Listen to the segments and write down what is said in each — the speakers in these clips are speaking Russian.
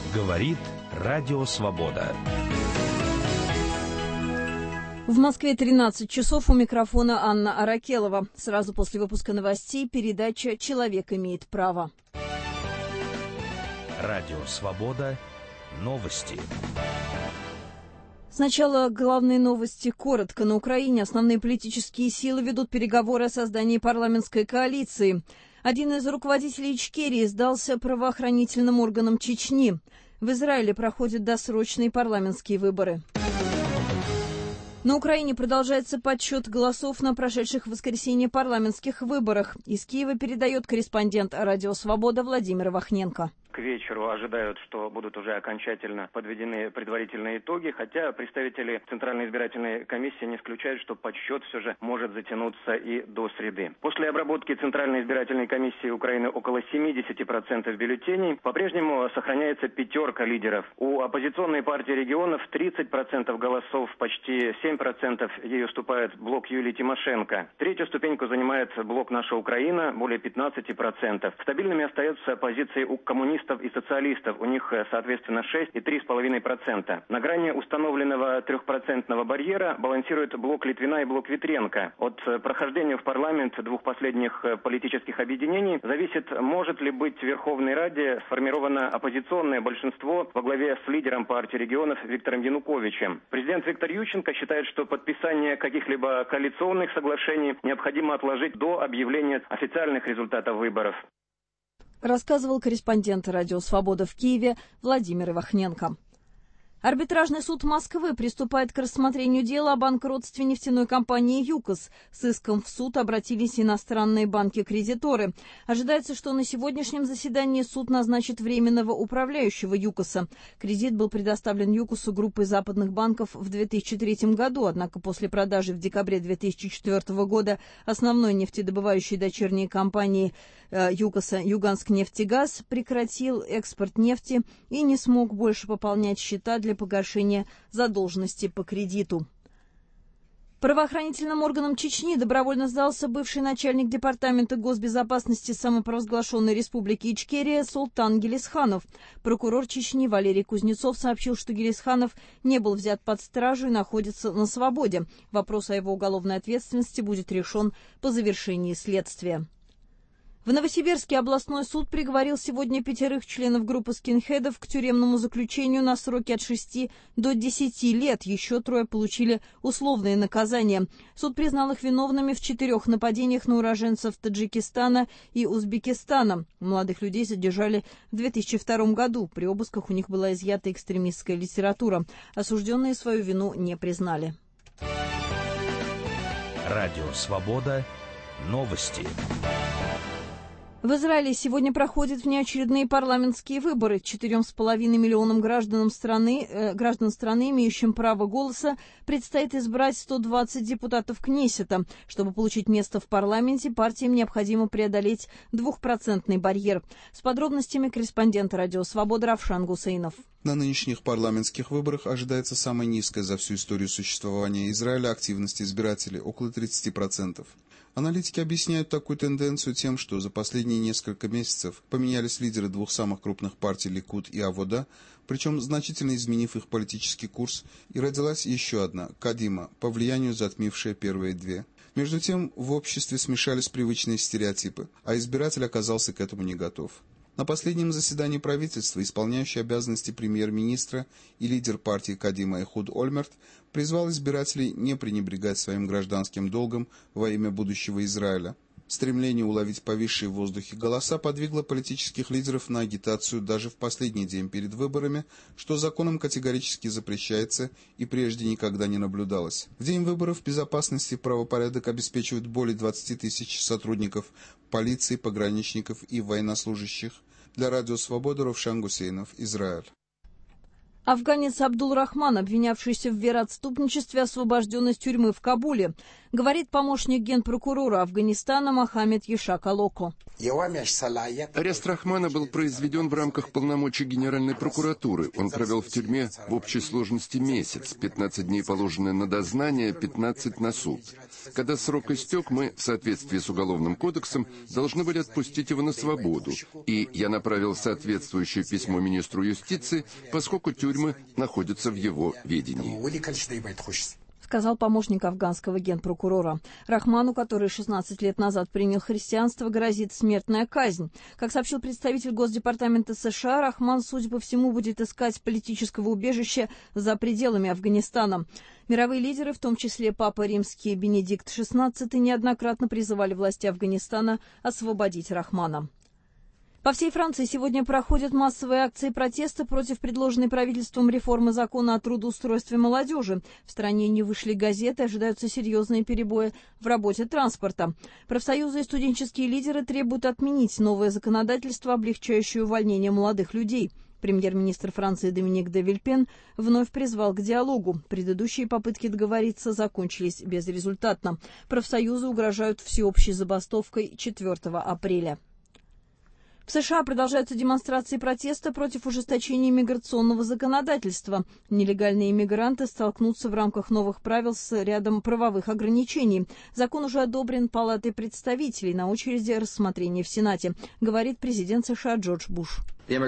Говорит Радио Свобода. В Москве 13 часов, у микрофона Анна Аракелова. Сразу после выпуска новостей передача «Человек имеет право». Радио Свобода. Новости. Сначала главные новости коротко. На Украине основные политические силы ведут переговоры о создании парламентской коалиции. Один из руководителей Ичкерии сдался правоохранительным органам Чечни. В Израиле проходят досрочные парламентские выборы. На Украине продолжается подсчет голосов на прошедших в воскресенье парламентских выборах. Из Киева передает корреспондент Радио Свобода Владимир Вахненко. К вечеру ожидают, что будут уже окончательно подведены предварительные итоги, хотя представители Центральной избирательной комиссии не исключают, что подсчет все же может затянуться и до среды. После обработки Центральной избирательной комиссии Украины около 70% бюллетеней по-прежнему сохраняется пятерка лидеров. У оппозиционной партии регионов 30% голосов, почти 7% ей уступает блок Юлии Тимошенко. Третью ступеньку занимает блок «Наша Украина», более 15%. Стабильными остаются позиции у коммунистов и социалистов, у них, соответственно, 6 и 3,5%. На грани установленного 3% барьера балансирует блок Литвина и блок Ветренко. От прохождения в парламент двух последних политических объединений зависит, может ли быть в Верховной Раде сформировано оппозиционное большинство во главе с лидером партии регионов Виктором Януковичем. Президент Виктор Ющенко считает, что подписание каких-либо коалиционных соглашений необходимо отложить до объявления официальных результатов выборов. Рассказывал корреспондент Радио Свобода в Киеве Владимир Вахненко. Арбитражный суд Москвы приступает к рассмотрению дела о банкротстве нефтяной компании «ЮКОС». С иском в суд обратились иностранные банки-кредиторы. Ожидается, что на сегодняшнем заседании суд назначит временного управляющего «ЮКОСа». Кредит был предоставлен «ЮКОСу» группой западных банков в 2003 году, однако после продажи в декабре 2004 года основной нефтедобывающей дочерней компании «ЮКОСа» «Юганск-нефтегаз» прекратил экспорт нефти и не смог больше пополнять счета для погашения задолженности по кредиту. Правоохранительным органам Чечни добровольно сдался бывший начальник департамента госбезопасности самопровозглашенной республики Ичкерия Султан Гелисханов. Прокурор Чечни Валерий Кузнецов сообщил, что Гелисханов не был взят под стражу и находится на свободе. Вопрос о его уголовной ответственности будет решен по завершении следствия. В Новосибирске областной суд приговорил сегодня 5 членов группы скинхедов к тюремному заключению на сроки от 6 до 10 лет. Еще 3 получили условные наказания. Суд признал их виновными в 4 нападениях на уроженцев Таджикистана и Узбекистана. Молодых людей задержали в 2002 году. При обысках у них была изъята экстремистская литература. Осужденные свою вину не признали. Радио Свобода. Новости. В Израиле сегодня проходят внеочередные парламентские выборы. 4,5 миллионам граждан страны, имеющим право голоса, предстоит избрать 120 депутатов Кнессета. Чтобы получить место в парламенте, партиям необходимо преодолеть 2% барьер. С подробностями корреспондент Радио Свобода Равшан Гусейнов. На нынешних парламентских выборах ожидается самая низкая за всю историю существования Израиля активность избирателей – около 30%. Аналитики объясняют такую тенденцию тем, что за последние несколько месяцев поменялись лидеры двух самых крупных партий Ликуд и Авода, причем значительно изменив их политический курс, и родилась еще одна – Кадима, по влиянию затмившая первые две. Между тем, в обществе смешались привычные стереотипы, а избиратель оказался к этому не готов. На последнем заседании правительства исполняющий обязанности премьер-министра и лидер партии Кадима Эхуд Ольмерт призвал избирателей не пренебрегать своим гражданским долгом во имя будущего Израиля. Стремление уловить повисшие в воздухе голоса подвигло политических лидеров на агитацию даже в последний день перед выборами, что законом категорически запрещается и прежде никогда не наблюдалось. В день выборов безопасность и правопорядок обеспечивают более 20 тысяч сотрудников полиции, пограничников и военнослужащих. Для Радио Свобода Равшан Гусейнов, Израиль. Афганец Абдул-Рахман, обвинявшийся в вероотступничестве, освобожден из тюрьмы в Кабуле, говорит помощник генпрокурора Афганистана Мохаммед Ешак Алоко. Арест Рахмана был произведен в рамках полномочий Генеральной прокуратуры. Он провел в тюрьме в общей сложности месяц, 15 дней положены на дознание, 15 на суд. Когда срок истек, мы, в соответствии с Уголовным кодексом, должны были отпустить его на свободу. И я направил соответствующее письмо министру юстиции, поскольку тюрьмы находятся в его ведении. Сказал помощник афганского генпрокурора. Рахману, который 16 лет назад принял христианство, грозит смертная казнь. Как сообщил представитель Госдепартамента США, Рахман, судя по всему, будет искать политического убежища за пределами Афганистана. Мировые лидеры, в том числе Папа Римский Бенедикт XVI, неоднократно призывали власти Афганистана освободить Рахмана. По всей Франции сегодня проходят массовые акции протеста против предложенной правительством реформы закона о трудоустройстве молодежи. В стране не вышли газеты, ожидаются серьезные перебои в работе транспорта. Профсоюзы и студенческие лидеры требуют отменить новое законодательство, облегчающее увольнение молодых людей. Премьер-министр Франции Доминик де Вильпен вновь призвал к диалогу. Предыдущие попытки договориться закончились безрезультатно. Профсоюзы угрожают всеобщей забастовкой 4 апреля. В США продолжаются демонстрации протеста против ужесточения миграционного законодательства. Нелегальные иммигранты столкнутся в рамках новых правил с рядом правовых ограничений. Закон уже одобрен Палатой представителей, на очереди рассмотрения в Сенате, говорит президент США Джордж Буш.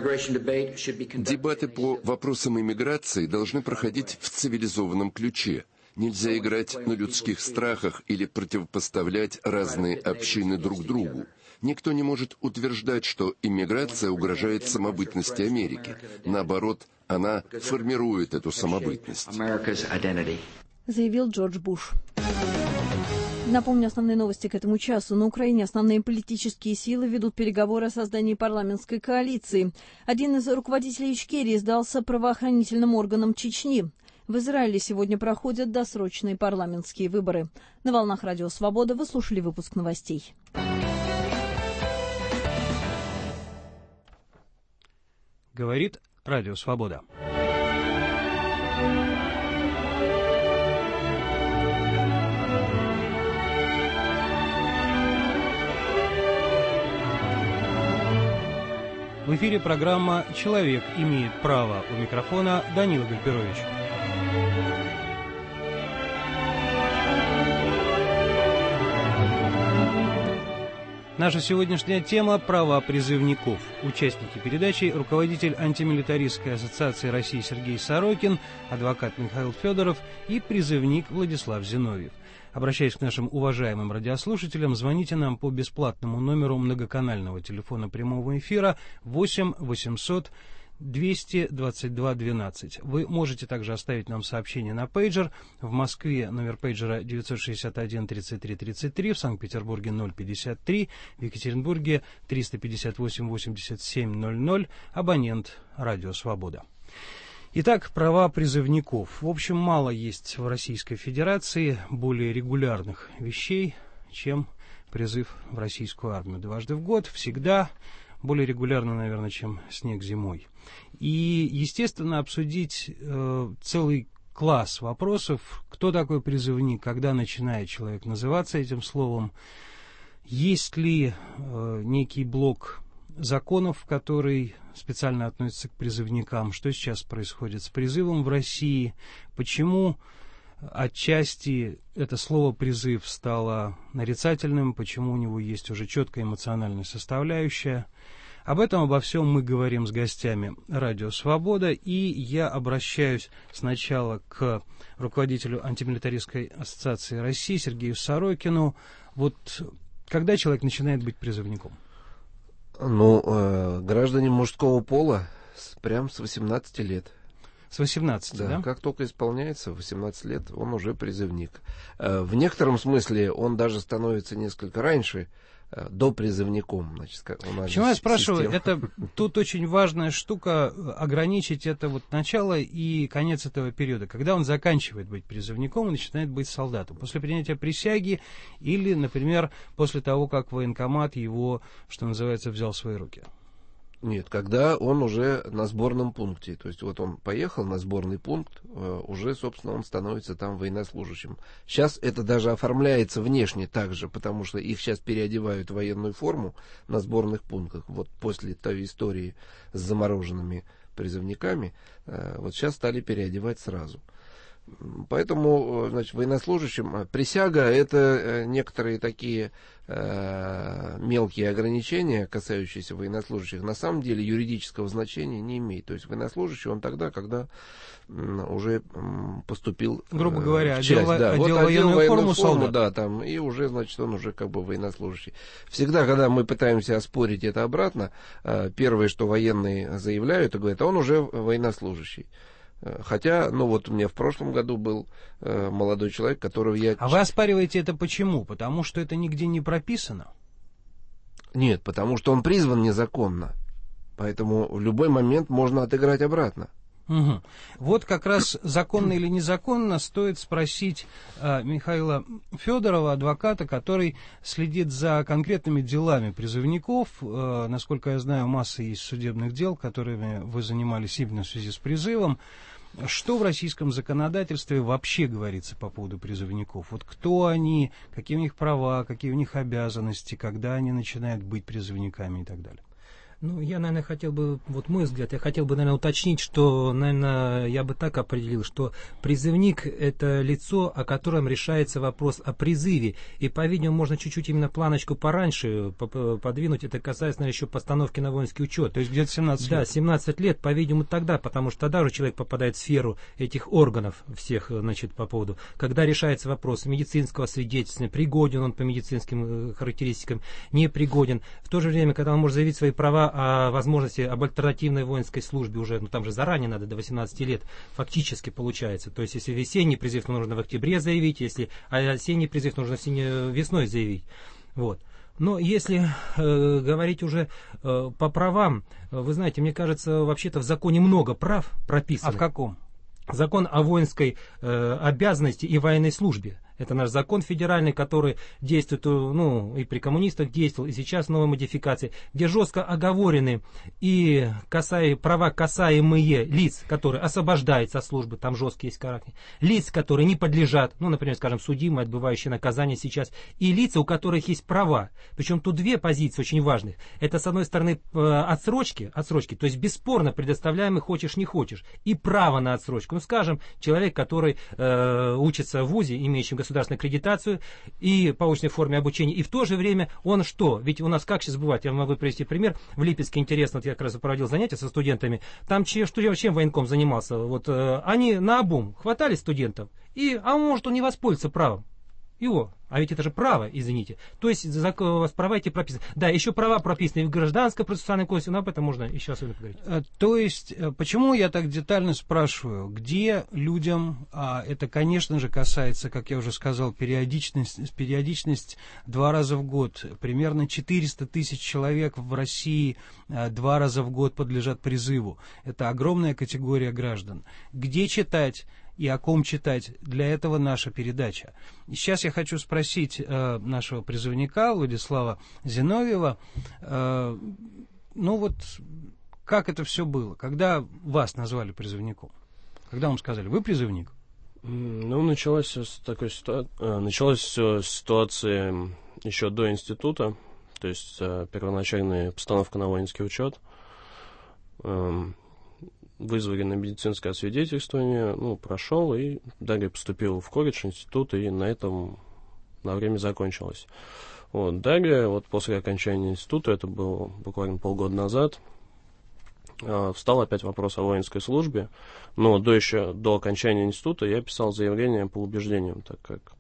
Дебаты по вопросам иммиграции должны проходить в цивилизованном ключе. Нельзя играть на людских страхах или противопоставлять разные общины друг другу. Никто не может утверждать, что иммиграция угрожает самобытности Америки. Наоборот, она формирует эту самобытность. Заявил Джордж Буш. Напомню основные новости к этому часу. На Украине основные политические силы ведут переговоры о создании парламентской коалиции. Один из руководителей Ичкерии сдался правоохранительным органам Чечни. В Израиле сегодня проходят досрочные парламентские выборы. На волнах Радио Свобода вы слушали выпуск новостей. Говорит Радио Свобода. В эфире программа «Человек имеет право». У микрофона Данила Гальперович. Наша сегодняшняя тема – права призывников. Участники передачи – руководитель антимилитаристской ассоциации России Сергей Сорокин, адвокат Михаил Федоров и призывник Владислав Зиновьев. Обращаясь к нашим уважаемым радиослушателям, звоните нам по бесплатному номеру многоканального телефона прямого эфира 8 800 222 12. Вы можете также оставить нам сообщение на пейджер. В Москве номер пейджера 961 33 33, в Санкт-Петербурге 053, в Екатеринбурге 358 87 00, абонент Радио Свобода. Итак, права призывников. В общем, мало есть в Российской Федерации более регулярных вещей, чем призыв в российскую армию. Дважды в год, всегда, более регулярно, наверное, чем снег зимой. И, естественно, обсудить целый класс вопросов, кто такой призывник, когда начинает человек называться этим словом, есть ли некий блок законов, который специально относится к призывникам, что сейчас происходит с призывом в России, почему отчасти это слово «призыв» стало нарицательным, почему у него есть уже четкая эмоциональная составляющая. Об этом, обо всем мы говорим с гостями Радио Свобода, и я обращаюсь сначала к руководителю антимилитаристской ассоциации России Сергею Сорокину. Вот когда человек начинает быть призывником? Граждане мужского пола прям с 18 лет. С 18, да? Как только исполняется 18 лет, он уже призывник. В некотором смысле он даже становится несколько раньше, допризывником. Почему я спрашиваю? Это тут очень важная штука, ограничить это вот начало и конец этого периода, когда он заканчивает быть призывником и начинает быть солдатом. После принятия присяги или, например, после того, как военкомат его, что называется, взял в свои руки. Нет, когда он уже на сборном пункте. То есть вот он поехал на сборный пункт, уже, собственно, он становится там военнослужащим. Сейчас это даже оформляется внешне так же, потому что их сейчас переодевают в военную форму на сборных пунктах. Вот после той истории с замороженными призывниками, вот сейчас стали переодевать сразу. Поэтому, значит, военнослужащим присяга — это некоторые такие мелкие ограничения, касающиеся военнослужащих, на самом деле юридического значения не имеет. То есть военнослужащий он тогда, когда уже поступил, грубо говоря, в часть, одел военную форму солдат. Да, там, и уже, значит, он уже как бы военнослужащий. Всегда, когда мы пытаемся оспорить это обратно, первое, что военные заявляют, и говорят, он уже военнослужащий. Хотя, ну вот у меня в прошлом году был молодой человек, которого я... А вы оспариваете это почему? Потому что это нигде не прописано? Нет, потому что он призван незаконно. Поэтому в любой момент можно отыграть обратно. Угу. Вот как раз законно или незаконно стоит спросить Михаила Федорова, адвоката, который следит за конкретными делами призывников. Насколько я знаю, масса есть судебных дел, которыми вы занимались именно в связи с призывом. Что в российском законодательстве вообще говорится по поводу призывников? Вот кто они, какие у них права, какие у них обязанности, когда они начинают быть призывниками и так далее? Ну, я, наверное, хотел бы, вот мой взгляд, я хотел бы, наверное, уточнить, что, наверное, я бы так определил, что призывник – это лицо, о котором решается вопрос о призыве. И, по-видимому, можно чуть-чуть именно планочку пораньше подвинуть. Это касается, наверное, еще постановки на воинский учет. То есть где-то 17 лет? Да, 17 лет, по-видимому, тогда, потому что тогда уже человек попадает в сферу этих органов всех, значит, по поводу. Когда решается вопрос медицинского свидетельствования, пригоден он по медицинским характеристикам, не пригоден. В то же время, когда он может заявить свои права о возможности об альтернативной воинской службе уже, ну там же заранее надо, до 18 лет, фактически получается. То есть, если весенний призыв, то нужно в октябре заявить, если осенний призыв, нужно весной заявить. Вот. Но если говорить уже по правам, вы знаете, мне кажется, вообще-то в законе много прав прописано. А в каком? Закон о воинской обязанности и военной службе. Это наш закон федеральный, который действует, ну, и при коммунистах действовал, и сейчас в новой модификации, где жестко оговорены и права, касаемые лиц, которые освобождаются от службы, там жесткий есть характер, лиц, которые не подлежат, ну, например, скажем, судимые, отбывающие наказание сейчас, и лица, у которых есть права. Причем тут две позиции очень важных. Это, с одной стороны, отсрочки, то есть бесспорно предоставляемый хочешь не хочешь, и право на отсрочку. Ну, скажем, человек, который учится в вузе, имеющем государственную аккредитацию и по очной форме обучения, и в то же время он что? Ведь у нас как сейчас бывает, я могу привести пример, в Липецке интересно, вот я как раз проводил занятия со студентами, там чем военком занимался, вот они наобум хватали студентов, а может он не воспользуется правом. Его. А ведь это же право, извините. То есть у вас права эти прописаны. Да, еще права прописаны и в Гражданском процессуальном кодексе, но об этом можно еще особенно поговорить. То есть, почему я так детально спрашиваю, где людям, это, конечно же, касается, как я уже сказал, периодичность 2 раза в год. Примерно 400 тысяч человек в России 2 раза в год подлежат призыву. Это огромная категория граждан. Где читать? И о ком читать. Для этого наша передача. И сейчас я хочу спросить нашего призывника Владислава Зиновьева, ну вот, как это все было? Когда вас назвали призывником? Когда вам сказали, вы призывник? Ну, началось все с ситуации еще до института, то есть первоначальная постановка на воинский учет. Вызвали на медицинское освидетельствование, прошел, и далее поступил в колледж, институт, и на этом на время закончилось. Вот, далее, после окончания института, это было буквально полгода назад, встал опять вопрос о воинской службе, но до окончания института я писал заявление по убеждениям, так как...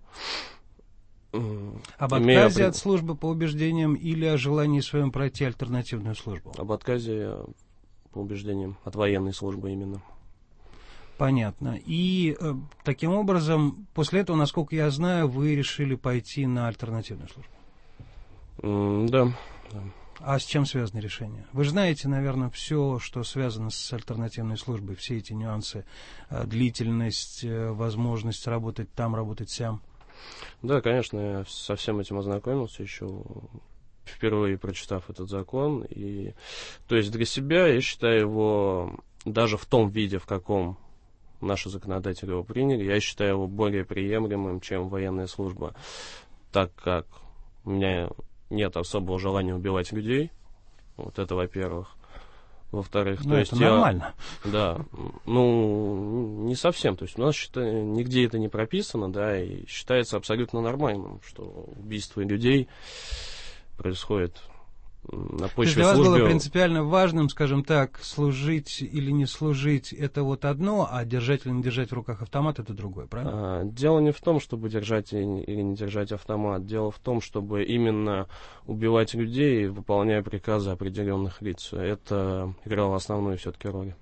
Об отказе от службы по убеждениям или о желании своем пройти альтернативную службу? Об отказе по убеждениям, от военной службы именно. Понятно. И таким образом, после этого, насколько я знаю, вы решили пойти на альтернативную службу? Да. А с чем связано решение? Вы же знаете, наверное, все, что связано с альтернативной службой, все эти нюансы, длительность, возможность работать там, работать сям. Да, конечно, я со всем этим ознакомился еще впервые прочитав этот закон. И, то есть для себя я считаю его, даже в том виде, в каком наши законодатели его приняли, я считаю его более приемлемым, чем военная служба, так как у меня нет особого желания убивать людей. Вот это, во-первых. Во-вторых, то есть нормально. Да, ну, не совсем. То есть у нас нигде это не прописано, да, и считается абсолютно нормальным, что убийство людей происходит на почве для вас службы. Было принципиально важным, скажем так, служить или не служить — это вот одно, а держать или не держать в руках автомат — это другое, правильно? Дело не в том, чтобы держать или не держать автомат. Дело в том, чтобы именно убивать людей, выполняя приказы определенных лиц. Это играло основную все-таки роль.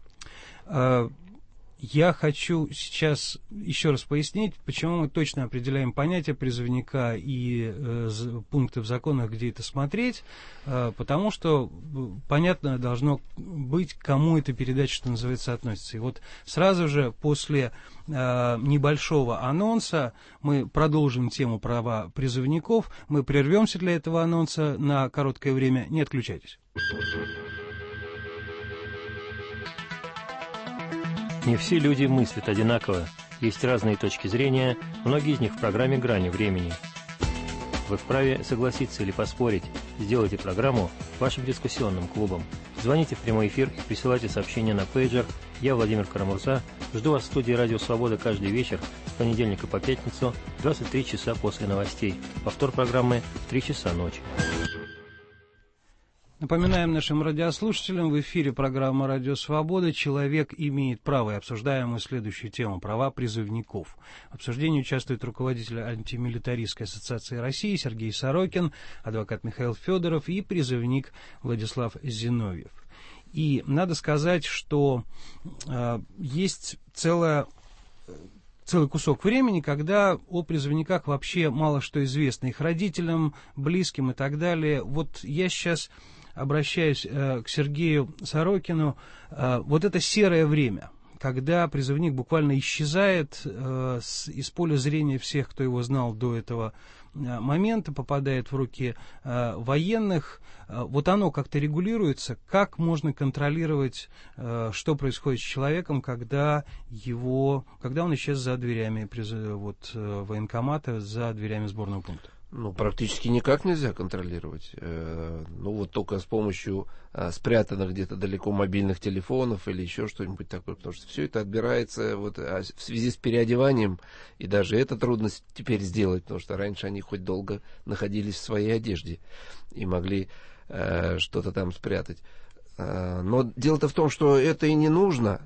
Я хочу сейчас еще раз пояснить, почему мы точно определяем понятие призывника и пункты в законах, где это смотреть, потому что понятно должно быть, к кому эта передача, что называется, относится. И вот сразу же после небольшого анонса мы продолжим тему права призывников. Мы прервемся для этого анонса на короткое время. Не отключайтесь. Не все люди мыслят одинаково, есть разные точки зрения, многие из них в программе «Грани времени». Вы вправе согласиться или поспорить, сделайте программу вашим дискуссионным клубом. Звоните в прямой эфир и присылайте сообщения на пейджер. Я, Владимир Карамурза, жду вас в студии «Радио Свобода» каждый вечер с понедельника по пятницу в 23 часа после новостей. Повтор программы в 3 часа ночи. Напоминаем нашим радиослушателям, в эфире программа «Радио Свобода». Человек имеет право, и обсуждаем мы следующую тему — права призывников. В обсуждении участвует руководитель антимилитаристской ассоциации России Сергей Сорокин, адвокат Михаил Федоров и призывник Владислав Зиновьев. И надо сказать, что есть целый кусок времени, когда о призывниках вообще мало что известно их родителям, близким и так далее. Вот я сейчас обращаюсь к Сергею Сорокину. Вот это серое время, когда призывник буквально исчезает из поля зрения всех, кто его знал до этого момента, попадает в руки военных. Вот оно как-то регулируется. Как можно контролировать, что происходит с человеком, когда он исчез за дверями военкомата, за дверями сборного пункта? Ну, практически никак нельзя контролировать. Ну, вот только с помощью спрятанных где-то далеко мобильных телефонов или еще что-нибудь такое, потому что все это отбирается в связи с переодеванием, и даже это трудно теперь сделать, потому что раньше они хоть долго находились в своей одежде и могли что-то там спрятать. Но дело-то в том, что это и не нужно.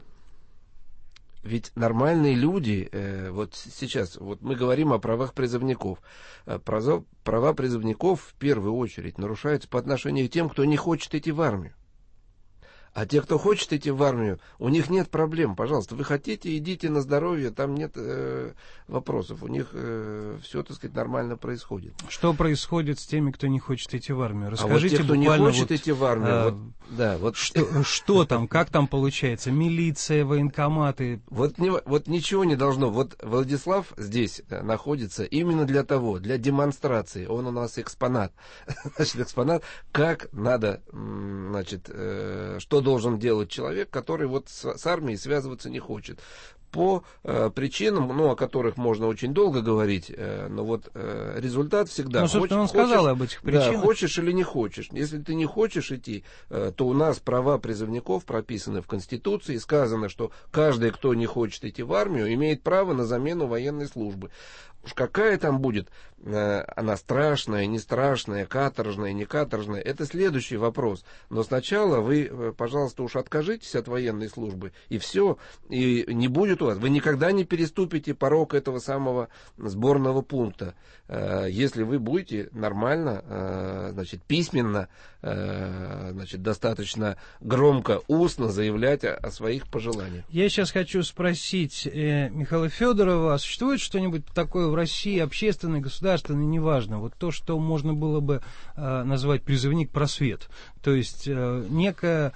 Ведь нормальные люди, вот сейчас, вот мы говорим о правах призывников. Права призывников в первую очередь нарушаются по отношению к тем, кто не хочет идти в армию. А те, кто хочет идти в армию, у них нет проблем. Пожалуйста, вы хотите, идите на здоровье, там нет вопросов. У них все, так сказать, нормально происходит. Что происходит с теми, кто не хочет идти в армию? Расскажите, а вот те, кто не хочет идти в армию, что там, как там получается? Милиция, военкоматы? Вот ничего не должно. Вот Владислав здесь находится именно для того, для демонстрации. Он у нас экспонат. Значит, экспонат, как надо, значит, что должен делать человек, который вот с армией связываться не хочет. По причинам, о которых можно очень долго говорить, но вот результат всегда... он сказал об этих причинах. Да, хочешь или не хочешь. Если ты не хочешь идти, то у нас права призывников прописаны в Конституции. Сказано, что каждый, кто не хочет идти в армию, имеет право на замену военной службы. Уж какая там будет, она страшная, не страшная, каторжная, не каторжная, это следующий вопрос. Но сначала вы, пожалуйста, уж откажитесь от военной службы, и все, и не будет у вас. Вы никогда не переступите порог этого самого сборного пункта, если вы будете нормально, значит, письменно, значит, достаточно громко, устно заявлять о своих пожеланиях. Я сейчас хочу спросить Михаила Федорова, а существует что-нибудь такое в России, общественное, государственное, неважно, вот то, что можно было бы назвать призывник-просвет, то есть некая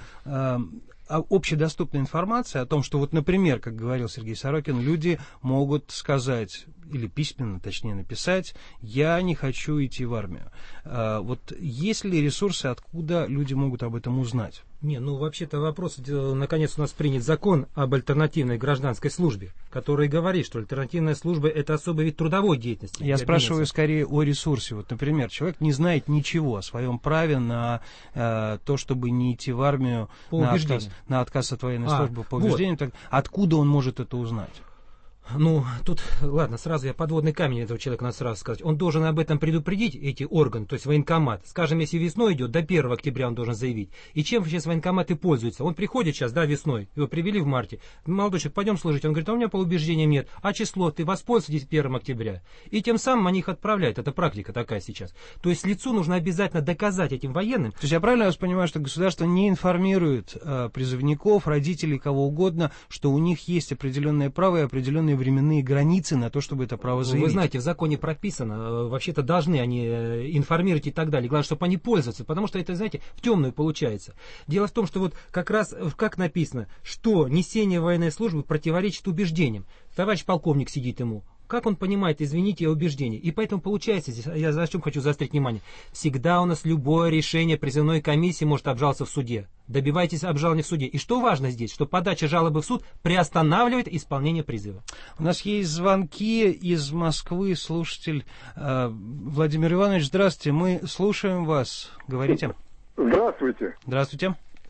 общедоступная информация о том, что вот, например, как говорил Сергей Сорокин, люди могут сказать: или письменно, точнее, написать: я не хочу идти в армию. Вот есть ли ресурсы, откуда люди могут об этом узнать? Не, ну вообще-то вопрос, наконец у нас принят закон об альтернативной гражданской службе, который говорит, что альтернативная служба — это особый вид трудовой деятельности. Я спрашиваю скорее о ресурсе. Вот, например, человек не знает ничего о своем праве на то, чтобы не идти в армию, на отказ от военной службы по убеждению. Вот. Откуда он может это узнать? Ну, тут, ладно, сразу я подводный камень этого человека надо сразу сказать. Он должен об этом предупредить, эти органы, то есть военкомат. Скажем, если весной идет, до 1 октября он должен заявить. И чем сейчас военкоматы пользуются? Он приходит сейчас, да, весной, его привели в марте. Молодой человек, пойдем служить. Он говорит: а у меня по убеждениям нет. А число? Ты воспользуйтесь 1 октября. И тем самым они их отправляют. Это практика такая сейчас. То есть лицу нужно обязательно доказать этим военным. То есть я правильно вас понимаю, что государство не информирует призывников, родителей, кого угодно, что у них есть определенное право и определенные временные границы на то, чтобы это право заявить? Вы знаете, в законе прописано, вообще-то должны они информировать и так далее. Главное, чтобы они пользовались, потому что это, знаете, в темную получается. Дело в том, что вот как раз, как написано, что несение военной службы противоречит убеждениям. Товарищ полковник сидит ему. Как он понимает, извините, убеждения? И поэтому получается, здесь, я за чем хочу заострить внимание, всегда у нас любое решение призывной комиссии может обжаловаться в суде. Добивайтесь обжалования в суде. И что важно здесь, что подача жалобы в суд приостанавливает исполнение призыва. У нас есть звонки из Москвы. Слушатель Владимир Иванович, здравствуйте, мы слушаем вас. Говорите. Здравствуйте. Здравствуйте.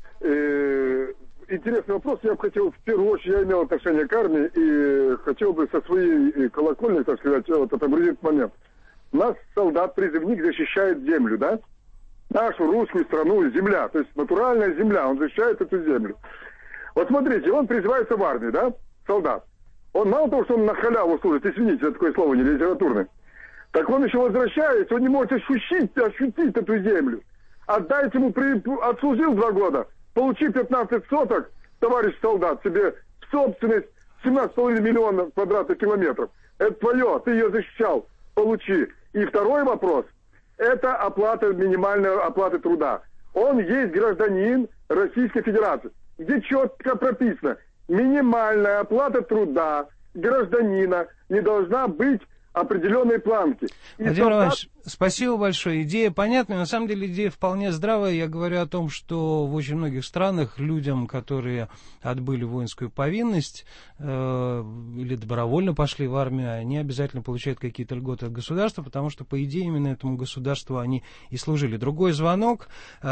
Интересный вопрос. Я бы хотел, в первую очередь, я имел отношение к армии и хотел бы со своей колокольни, так сказать, вот отобразить момент. Нас солдат-призывник защищает землю, да? Нашу русскую страну, земля, то есть натуральная земля, он защищает эту землю. Вот смотрите, он призывается в армию, да, солдат. Он мало того, что он на халяву служит, извините, это такое слово не литературное, так он еще возвращается, он не может ощутить эту землю. Отдайте ему, отслужил 2 года, получи 15 соток, товарищ солдат, себе в собственность 17,5 миллионов квадратных километров. Это твое, ты ее защищал, получи. И второй вопрос, это оплата, минимальная оплата труда. Он есть гражданин Российской Федерации, где четко прописано, минимальная оплата труда гражданина не должна быть определенной планки. Владимир Иванович, спасибо большое. Идея понятная. На самом деле идея вполне здравая. Я говорю о том, что в очень многих странах людям, которые отбыли воинскую повинность или добровольно пошли в армию, они обязательно получают какие-то льготы от государства, потому что, по идее, именно этому государству они и служили. Другой звонок.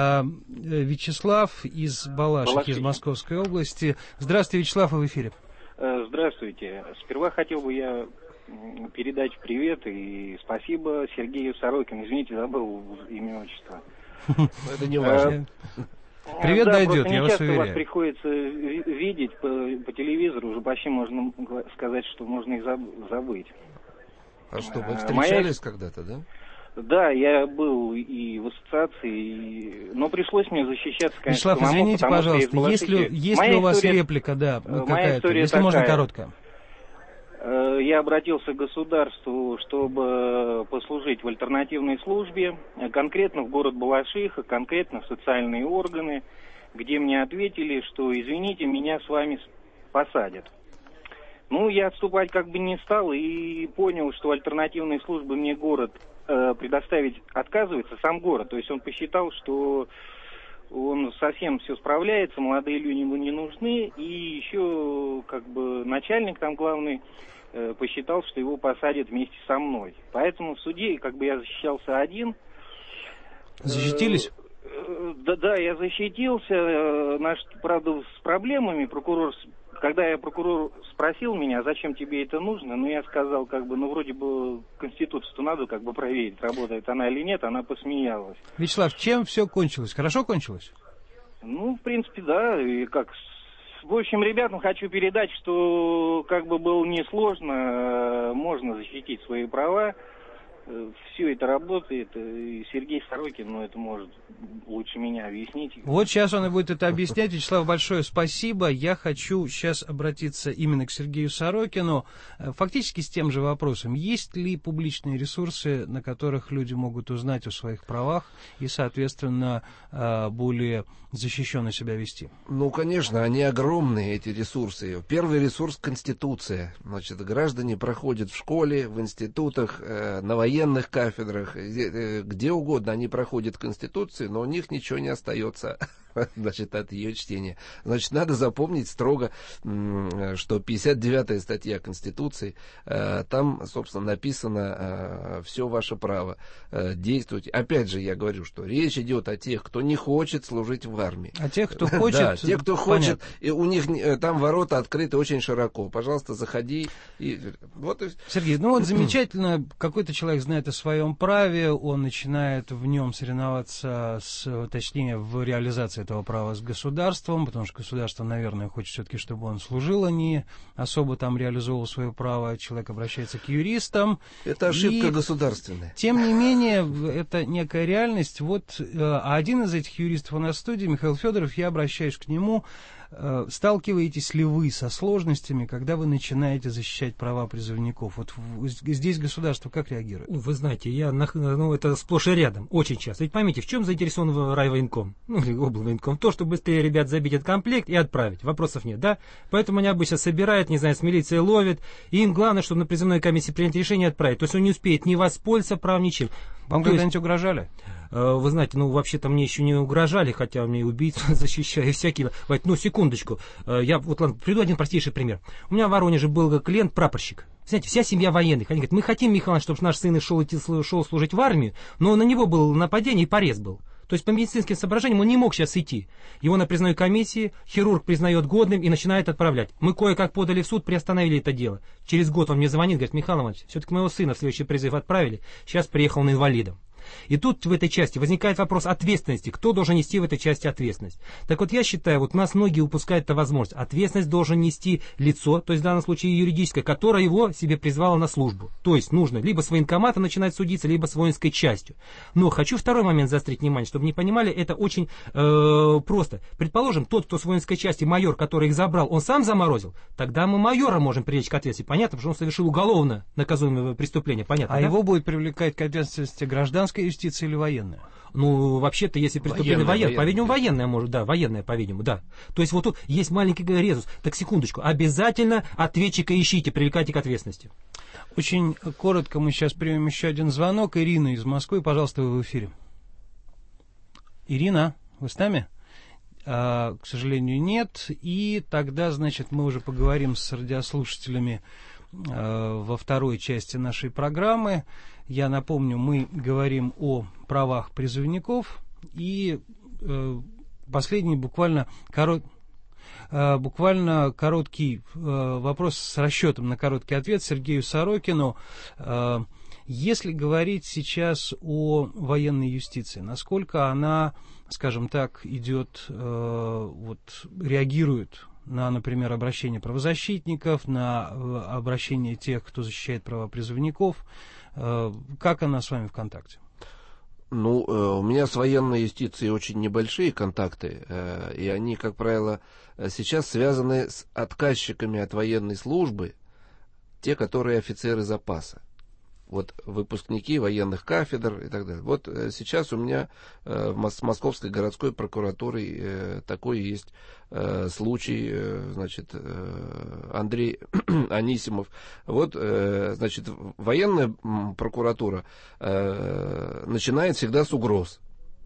Вячеслав из Балашихи, из Московской области. Здравствуйте, Вячеслав, вы в эфире. Здравствуйте. Сперва хотел бы я передать привет и спасибо Сергею Сорокину. Извините, забыл имя, отчество. Это не важно. Привет дойдет, я вас уверяю. Вас приходится видеть по телевизору, уже почти можно сказать, что можно и забыть. А что, вы встречались когда-то, да? Да, я был и в ассоциации, но пришлось мне защищаться, конечно, Вячеслав, извините, пожалуйста, есть ли у вас реплика, да, какая-то, если можно, короткая? Я обратился к государству, чтобы послужить в альтернативной службе, конкретно в город Балашиха, конкретно в социальные органы, где мне ответили, что, извините, меня с вами посадят. Ну, я отступать как бы не стал и понял, что альтернативной службы мне город предоставить отказывается, сам город. То есть он посчитал, что он совсем все справляется, молодые люди ему не нужны, и еще как бы начальник там главный посчитал, что его посадят вместе со мной. Поэтому в суде как бы я защищался один. Защитились? Да, я защитился, правда, с проблемами. Когда прокурор спросил меня, зачем тебе это нужно, я сказал, как бы, вроде бы Конституцию-то надо как бы проверить, работает она или нет, она посмеялась. Вячеслав, чем все кончилось? Хорошо кончилось? В принципе, да, и как... В общем, ребятам хочу передать, что как бы было несложно, можно защитить свои права. все это работает, и Сергей Сорокин, это может лучше меня объяснить. Вот сейчас он и будет это объяснять. Вячеслав, большое спасибо. Я хочу сейчас обратиться именно к Сергею Сорокину, фактически с тем же вопросом. Есть ли публичные ресурсы, на которых люди могут узнать о своих правах и, соответственно, более защищенно себя вести? Ну, конечно, они огромные, эти ресурсы. Первый ресурс — Конституция. Значит, граждане проходят в школе, в институтах, на военных кафедрах, где угодно они проходят Конституцию, но у них ничего не остается, значит, от ее чтения. Значит, надо запомнить строго, что 59-я статья Конституции, там, собственно, написано все ваше право действовать. Опять же, я говорю, что речь идет о тех, кто не хочет служить в армии. А тех, кто хочет... Да, те, кто хочет, и у них там ворота открыты очень широко. Пожалуйста, заходи. Сергей, замечательно, какой-то человек знает о своем праве, он начинает в нем соревноваться, точнее, в реализации этого права с государством, потому что государство, наверное, хочет все-таки, чтобы он служил, а не особо там реализовывал свое право. Человек обращается к юристам. Это ошибка государственная. Тем не менее, это некая реальность. А один из этих юристов у нас в студии, Михаил Федоров, я обращаюсь к нему. Сталкиваетесь ли вы со сложностями, когда вы начинаете защищать права призывников? Здесь государство как реагирует? Вы знаете, это сплошь и рядом, очень часто. Ведь поймите, в чем заинтересован райвоенком, или облвоенком? То, чтобы быстрее ребят забить этот комплект и отправить. Вопросов нет, да? Поэтому они обычно собирают, с милицией ловят. И им главное, чтобы на призывной комиссии принять решение отправить. То есть он не успеет не воспользоваться правом, ничем. Вам когда-нибудь угрожали? Вы знаете, вообще-то мне еще не угрожали, хотя мне убийцу защищаю всякие. Секундочку. Приведу один простейший пример. У меня в Воронеже был клиент-прапорщик. Знаете, вся семья военных. Они говорят, мы хотим, Михаил, чтобы наш сын шел служить в армию, но на него было нападение и порез был. То есть по медицинским соображениям он не мог сейчас идти. Его на признанной комиссии хирург признает годным и начинает отправлять. Мы кое-как подали в суд, приостановили это дело. Через год он мне звонит, говорит, Михаил Иванович, все-таки моего сына в следующий призыв отправили, сейчас приехал на инвалидом. И тут в этой части возникает вопрос ответственности. Кто должен нести в этой части ответственность? Так вот, я считаю, у нас многие упускают эту возможность. Ответственность должен нести лицо, то есть в данном случае юридическое, которое его себе призвало на службу. То есть нужно либо с военкомата начинать судиться, либо с воинской частью. Но хочу второй момент заострить внимание, чтобы не понимали, это очень просто. Предположим, тот, кто с воинской части, майор, который их забрал, он сам заморозил, тогда мы майора можем привлечь к ответственности. Понятно, потому что он совершил уголовно наказуемое преступление. Понятно, а да? Его будет привлекать к ответственности гражданская юстиция или военная? Вообще-то, если преступление военное, по-видимому, военное может, да, военное, по-видимому, да. То есть тут есть маленький резус. Так, секундочку, обязательно ответчика ищите, привлекайте к ответственности. Очень коротко мы сейчас примем еще один звонок. Ирина из Москвы, пожалуйста, вы в эфире. Ирина, вы с нами? К сожалению, нет. И тогда, значит, мы уже поговорим с радиослушателями во второй части нашей программы. Я напомню, мы говорим о правах призывников. И последний буквально короткий вопрос с расчетом на короткий ответ Сергею Сорокину. Если говорить сейчас о военной юстиции, насколько она, скажем так, реагирует на, например, обращение правозащитников, на обращение тех, кто защищает права призывников, как она с вами в контакте? У меня с военной юстицией очень небольшие контакты, и они, как правило, сейчас связаны с отказчиками от военной службы, те, которые офицеры запаса. Выпускники военных кафедр и так далее. Сейчас у меня с Московской городской прокуратурой такой есть случай, Андрей Анисимов. Военная прокуратура начинает всегда с угроз.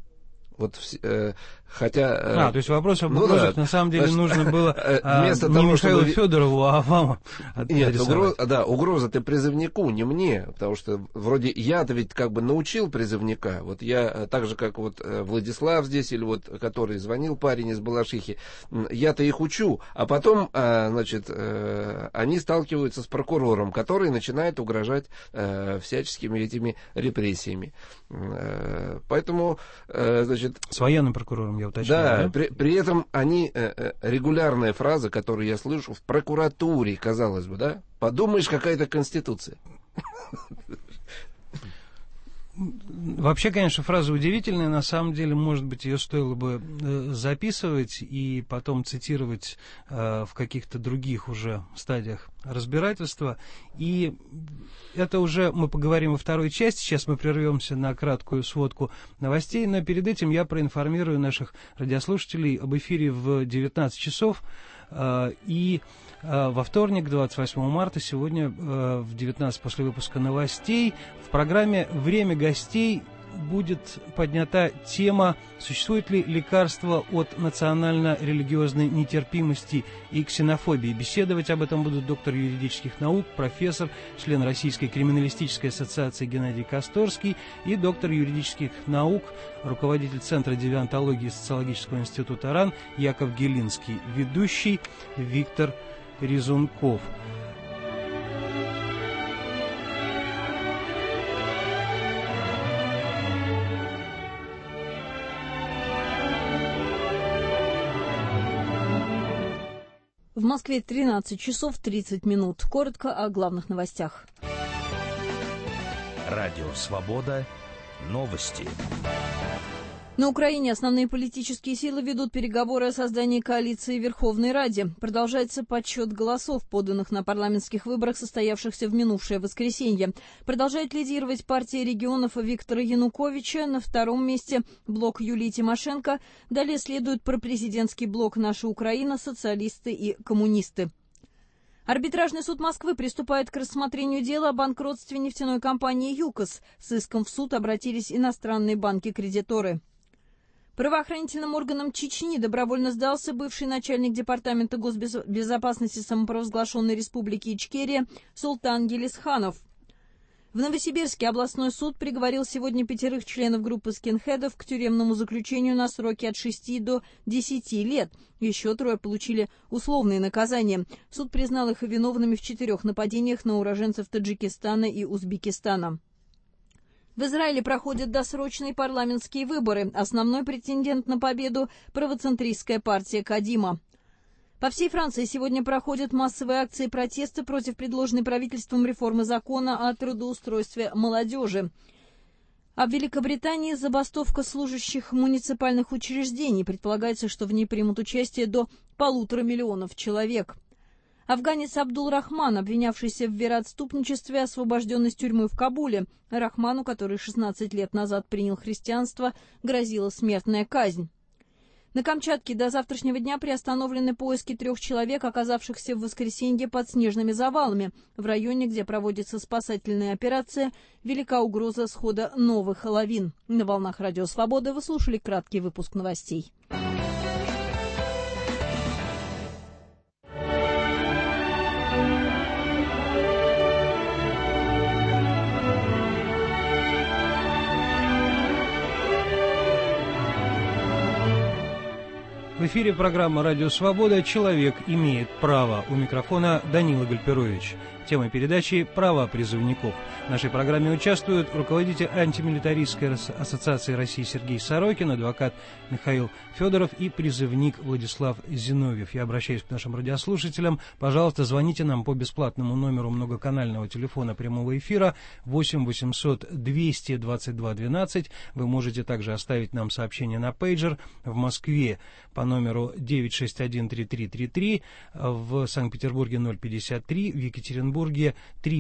То есть вопрос об угрозах на самом деле нужно было не Михаилу Федорову, а вам. Нет, угроза-то призывнику, не мне, потому что вроде я-то ведь научил призывника. Я так же, как Владислав здесь, или который звонил парень из Балашихи, я-то их учу, а потом, они сталкиваются с прокурором, который начинает угрожать всяческими этими репрессиями. Поэтому, с военным прокурором, я уточняю. Да, при этом они, регулярная фраза, которую я слышу в прокуратуре, казалось бы, да? Подумаешь, какая-то конституция. Вообще, конечно, фраза удивительная. На самом деле, может быть, ее стоило бы записывать и потом цитировать в каких-то других уже стадиях разбирательства. И это уже мы поговорим во второй части. Сейчас мы прервемся на краткую сводку новостей. Но перед этим я проинформирую наших радиослушателей об эфире в 19 часов. И во вторник, 28 марта, сегодня в 19 после выпуска новостей, в программе «Время гостей» будет поднята тема, существует ли лекарство от национально-религиозной нетерпимости и ксенофобии. Беседовать об этом будут доктор юридических наук, профессор, член Российской криминалистической ассоциации Геннадий Косторский и доктор юридических наук, руководитель Центра девиантологии и социологического института РАН Яков Гелинский, ведущий Виктор Резунков. В Москве 13 часов 30 минут. Коротко о главных новостях. Радио «Свобода». Новости. На Украине основные политические силы ведут переговоры о создании коалиции в Верховной Раде. Продолжается подсчет голосов, поданных на парламентских выборах, состоявшихся в минувшее воскресенье. Продолжает лидировать партия регионов Виктора Януковича. На втором месте блок Юлии Тимошенко. Далее следует пропрезидентский блок «Наша Украина», социалисты и коммунисты. Арбитражный суд Москвы приступает к рассмотрению дела о банкротстве нефтяной компании «ЮКОС». С иском в суд обратились иностранные банки-кредиторы. Правоохранительным органам Чечни добровольно сдался бывший начальник департамента госбезопасности самопровозглашенной республики Ичкерия Султан Гелисханов. В Новосибирске областной суд приговорил сегодня 5 членов группы скинхедов к тюремному заключению на сроки от 6 до 10 лет. Еще 3 получили условные наказания. Суд признал их виновными в 4 нападениях на уроженцев Таджикистана и Узбекистана. В Израиле проходят досрочные парламентские выборы. Основной претендент на победу – правоцентристская партия Кадима. По всей Франции сегодня проходят массовые акции протеста против предложенной правительством реформы закона о трудоустройстве молодежи. А в Великобритании забастовка служащих муниципальных учреждений. Предполагается, что в ней примут участие до 1,5 миллиона человек. Афганец Абдул-Рахман, обвинявшийся в вероотступничестве, освобожден из тюрьмы в Кабуле. Рахману, который 16 лет назад принял христианство, грозила смертная казнь. На Камчатке до завтрашнего дня приостановлены поиски 3 человек, оказавшихся в воскресенье под снежными завалами. В районе, где проводится спасательная операция, велика угроза схода новых лавин. На волнах Радио Свобода вы слушали краткий выпуск новостей. В эфире программа «Радио Свобода. Человек имеет право». У микрофона Данила Гальперович. Тема передачи «Права призывников». В нашей программе участвуют руководитель антимилитаристской ассоциации России Сергей Сорокин, адвокат Михаил Федоров и призывник Владислав Зиновьев. Я обращаюсь к нашим радиослушателям. Пожалуйста, звоните нам по бесплатному номеру многоканального телефона прямого эфира 8 800 222 12. Вы можете также оставить нам сообщение на пейджер в Москве по номеру 961-3333, в Санкт-Петербурге 053, в Екатеринбурге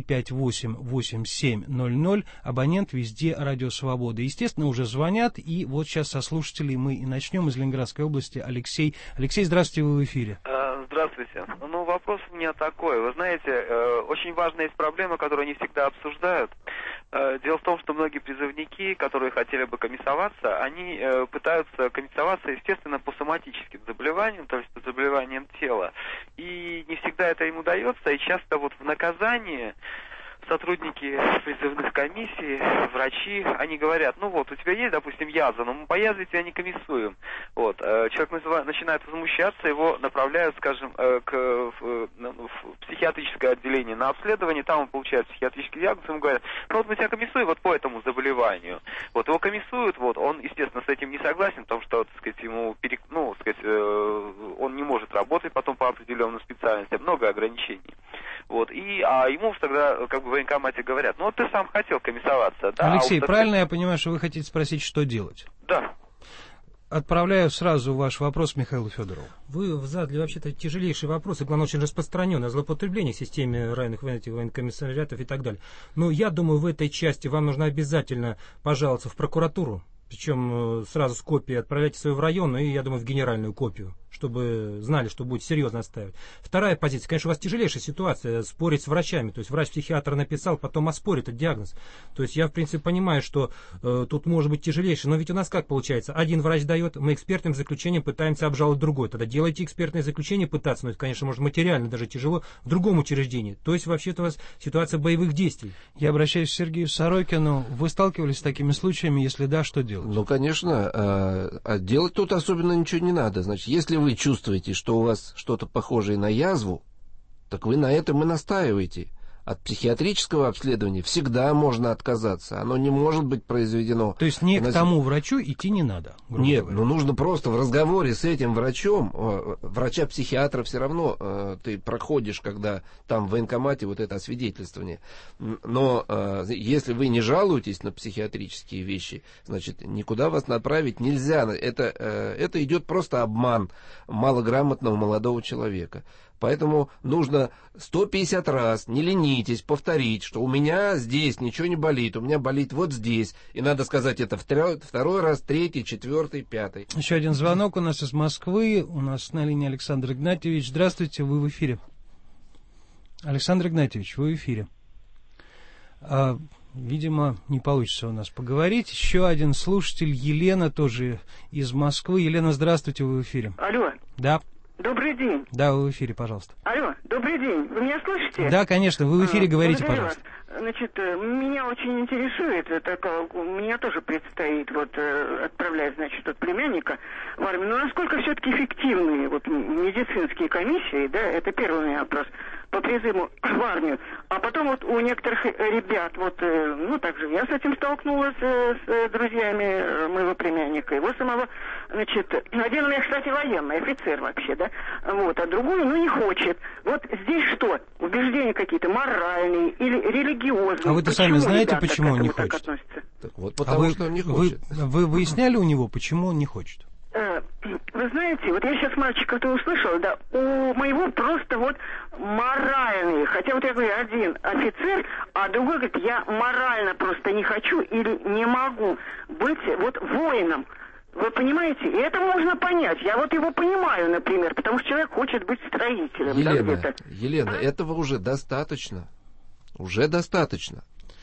358-8700. Абонент везде Радио Свобода. Естественно, уже звонят, и вот сейчас со слушателей мы и начнем. Из Ленинградской области Алексей. Алексей, здравствуйте, вы в эфире. Здравствуйте. Ну, вопрос у меня такой. Вы знаете, очень важная есть проблема, которую не всегда обсуждают. Дело в том, что многие призывники, которые хотели бы комиссоваться, они пытаются комиссоваться, естественно, по соматическим заболеваниям, то есть по заболеваниям тела. И не всегда это им удается, и часто вот в наказании сотрудники призывных комиссий, врачи, они говорят, ну вот, у тебя есть, допустим, язва, но мы по язве тебя не комиссуем. Вот. Человек начинает возмущаться, его направляют, скажем, в психиатрическое отделение на обследование, там он получает психиатрический диагноз, ему говорят, ну вот мы тебя комиссуем вот по этому заболеванию. Вот, его комиссуют, вот, он, естественно, с этим не согласен, потому что, так сказать, ему, он не может работать потом по определенным специальностям, много ограничений. Вот, а ему тогда как бы в военкомате говорят, ну вот ты сам хотел комиссоваться. Да? Алексей, правильно я понимаю, что вы хотите спросить, что делать? Да. Отправляю сразу ваш вопрос Михаилу Федорову. Вы задали вообще-то тяжелейший вопрос, и, главное, очень распространенное злоупотребление в системе районных военкомиссариатов и так далее. Но я думаю, в этой части вам нужно обязательно пожаловаться в прокуратуру, причем сразу с копией отправляйте свою в район, и, я думаю, в генеральную копию, чтобы знали, что будете серьезно отстаивать. Вторая позиция. Конечно, у вас тяжелейшая ситуация, спорить с врачами. То есть врач-психиатр написал, потом оспорит этот диагноз. То есть я, в принципе, понимаю, что тут может быть тяжелейшее. Но ведь у нас как получается? Один врач дает, мы экспертным заключением пытаемся обжаловать другой. Тогда делайте экспертное заключение пытаться, но это, конечно, может материально даже тяжело в другом учреждении. То есть вообще-то у вас ситуация боевых действий. Я обращаюсь к Сергею Сорокину. Вы сталкивались с такими случаями? Если да, что делать? Ну, конечно. А делать тут особенно ничего не надо. Значит, если вы чувствуете, что у вас что-то похожее на язву, так вы на этом и настаиваете. От психиатрического обследования всегда можно отказаться. Оно не может быть произведено... То есть не к тому врачу идти не надо? Нет, говоря. Нужно просто в разговоре с этим врачом, врача-психиатра все равно ты проходишь, когда там в военкомате вот это освидетельствование. Но если вы не жалуетесь на психиатрические вещи, значит, никуда вас направить нельзя. Это идет просто обман малограмотного молодого человека. Поэтому нужно 150 раз, не ленитесь, повторить, что у меня здесь ничего не болит, у меня болит вот здесь. И надо сказать это второй раз, третий, четвертый, пятый. Еще один звонок у нас из Москвы. У нас на линии Александр Игнатьевич. Здравствуйте, вы в эфире. Александр Игнатьевич, вы в эфире. Видимо, не получится у нас поговорить. Еще один слушатель, Елена, тоже из Москвы. Елена, здравствуйте, вы в эфире. Алло. Да. Добрый день. Да, вы в эфире, пожалуйста. Алло, добрый день. Вы меня слышите? Да, конечно, вы в эфире, говорите, пожалуйста. Вас. Значит, меня очень интересует, мне тоже предстоит отправлять, значит, племянника в армию. Но насколько все-таки эффективны медицинские комиссии, да, это первый у меня вопрос, по призыву в армию. А потом у некоторых ребят, также я с этим столкнулась с друзьями моего племянника, его самого, значит, один у меня, кстати, военный офицер вообще, да, а другой, не хочет. Вот здесь что? Убеждения какие-то моральные или религиозные? А вы-то сами знаете, почему он не хочет? Так вот, потому что он не хочет. Вы выясняли у него, почему он не хочет? Вы знаете, я сейчас мальчика-то услышала, да, у моего просто моральный, хотя я говорю, один офицер, а другой говорит, я морально просто не хочу или не могу быть воином. Вы понимаете? И это можно понять. Я его понимаю, например, потому что человек хочет быть строителем. Елена, этого уже достаточно. Уже достаточно.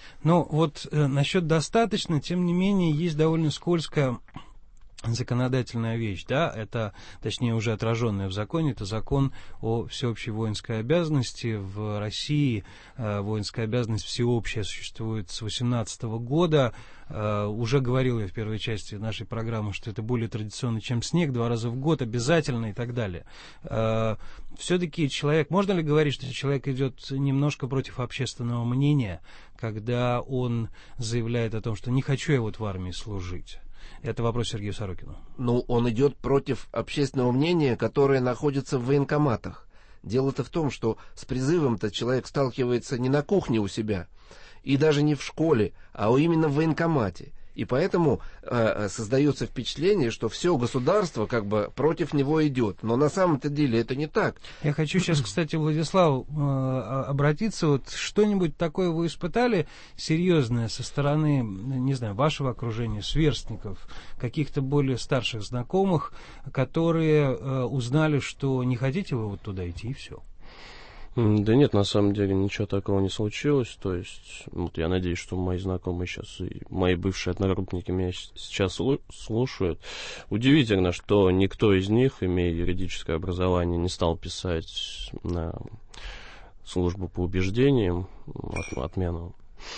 Насчет достаточно, тем не менее, есть довольно скользкая законодательная вещь, да, это, точнее, уже отраженная в законе, это закон о всеобщей воинской обязанности. В России воинская обязанность всеобщая существует с 2018 года. Уже говорил я в первой части нашей программы, что это более традиционно, чем снег, 2 раза в год обязательно и так далее. Все-таки можно ли говорить, что человек идет немножко против общественного мнения, когда он заявляет о том, что не хочу я в армии служить? Это вопрос Сергею Сорокину. Он идет против общественного мнения, которое находится в военкоматах. Дело-то в том, что с призывом-то человек сталкивается не на кухне у себя, и даже не в школе, а именно в военкомате. И поэтому создается впечатление, что все государство против него идет. Но на самом-то деле это не так. Я хочу сейчас, кстати, Владислав, обратиться. Что-нибудь такое вы испытали серьезное со стороны, не знаю, вашего окружения, сверстников, каких-то более старших знакомых, которые узнали, что не хотите вы туда идти, и все? Да нет, на самом деле ничего такого не случилось. То есть, я надеюсь, что мои знакомые сейчас, и мои бывшие одногруппники меня сейчас слушают. Удивительно, что никто из них, имея юридическое образование, не стал писать на службу по убеждениям, отмену.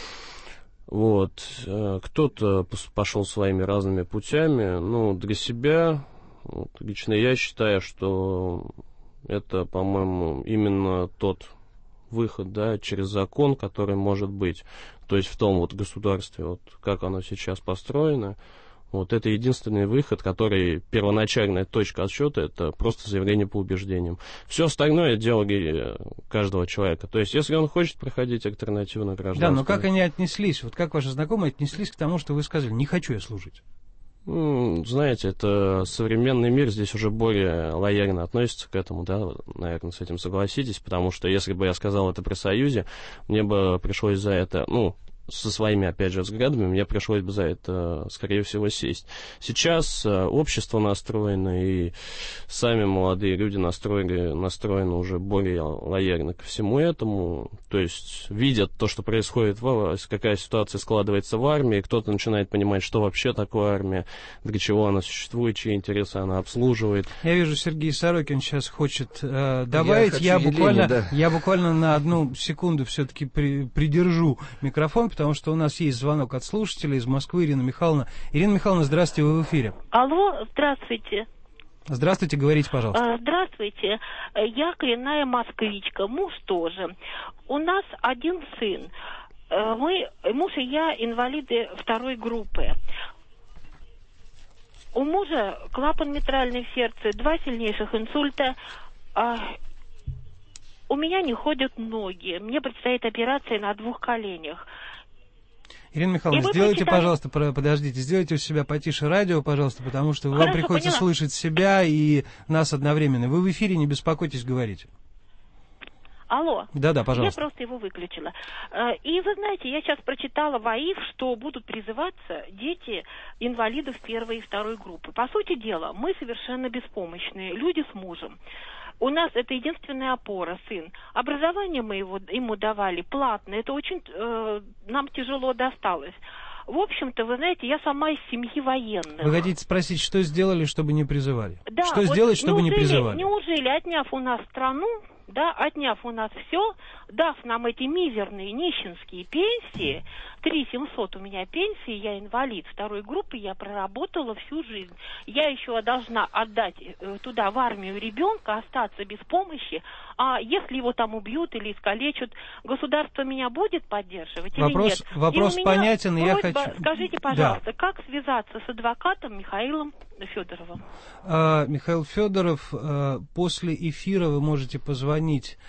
Кто-то пошел своими разными путями. Для себя, лично я считаю, что это, по-моему, именно тот выход, да, через закон, который может быть. То есть в том государстве, как оно сейчас построено, Вот это единственный выход, который первоначальная точка отсчета, это просто заявление по убеждениям. Все остальное дело каждого человека. То есть, если он хочет проходить альтернативную гражданскую... Да, но как они отнеслись? Вот как ваши знакомые отнеслись к тому, что вы сказали, не хочу я служить? Знаете, это современный мир здесь уже более лояльно относится к этому, да, наверное, с этим согласитесь, потому что если бы я сказал это при Союзе, мне бы пришлось за это, со своими, опять же, взглядами, мне пришлось бы за это, скорее всего, сесть. Сейчас общество настроено, и сами молодые люди настроены уже более лояльно ко всему этому. То есть видят то, что происходит, какая ситуация складывается в армии, кто-то начинает понимать, что вообще такое армия, для чего она существует, чьи интересы она обслуживает. Я вижу, Сергей Сорокин сейчас хочет добавить. Я буквально на одну секунду все-таки придержу микрофон, потому что у нас есть звонок от слушателя из Москвы, Ирина Михайловна. Ирина Михайловна, здравствуйте, вы в эфире. Алло, здравствуйте. Здравствуйте, говорите, пожалуйста. Здравствуйте, я коренная москвичка, муж тоже. У нас один сын. Муж и я инвалиды второй группы. У мужа клапан митральный в сердце, 2 сильнейших инсульта. У меня не ходят ноги. Мне предстоит операция на 2 коленях. Ирина Михайловна, сделайте, пожалуйста, сделайте у себя потише радио, пожалуйста, потому что вам приходится слышать себя и нас одновременно. Вы в эфире, не беспокойтесь, говорите. Алло. Да, пожалуйста. Я просто его выключила. И вы знаете, я сейчас прочитала в АИФ, что будут призываться дети инвалидов 1 и 2 группы. По сути дела, мы совершенно беспомощные люди с мужем. У нас это единственная опора, сын. Образование мы ему давали платное. Это очень нам тяжело досталось. В общем-то, вы знаете, я сама из семьи военных. Вы хотите спросить, что сделали, чтобы не призывали? Да, что сделать, чтобы не призывали? Неужели, отняв у нас страну, отняв у нас все, дав нам эти мизерные нищенские пенсии, 3700 у меня пенсии, я инвалид 2 группы, я проработала всю жизнь. Я еще должна отдать туда в армию ребенка, остаться без помощи, а если его там убьют или искалечат, государство меня будет поддерживать или нет? Вопрос понятен, просьба, я хочу... Скажите, пожалуйста, как связаться с адвокатом Михаилом Федоровым? Михаил Федоров, после эфира вы можете позвонить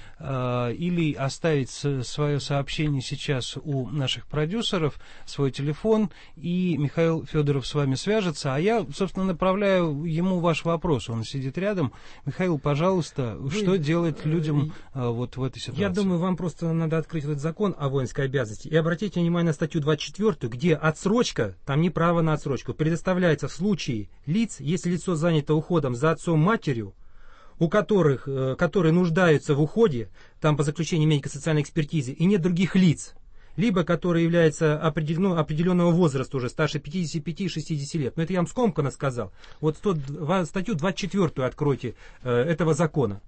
или оставить свое сообщение сейчас у наших продюсеров, свой телефон, и Михаил Федоров с вами свяжется. А я, собственно, направляю ему ваш вопрос. Он сидит рядом. Михаил, пожалуйста, что делать людям вот в этой ситуации? Я думаю, вам просто надо открыть этот закон о воинской обязанности и обратите внимание на статью 24, где отсрочка, там не право на отсрочку, предоставляется в случае лиц, если лицо занято уходом за отцом-матерью, у которых, которые нуждаются в уходе, там по заключению медико-социальной экспертизы, и нет других лиц, либо которые являются определенного возраста уже, старше 55-60 лет. Но это я вам скомканно сказал. Вот статью 24 откройте этого закона.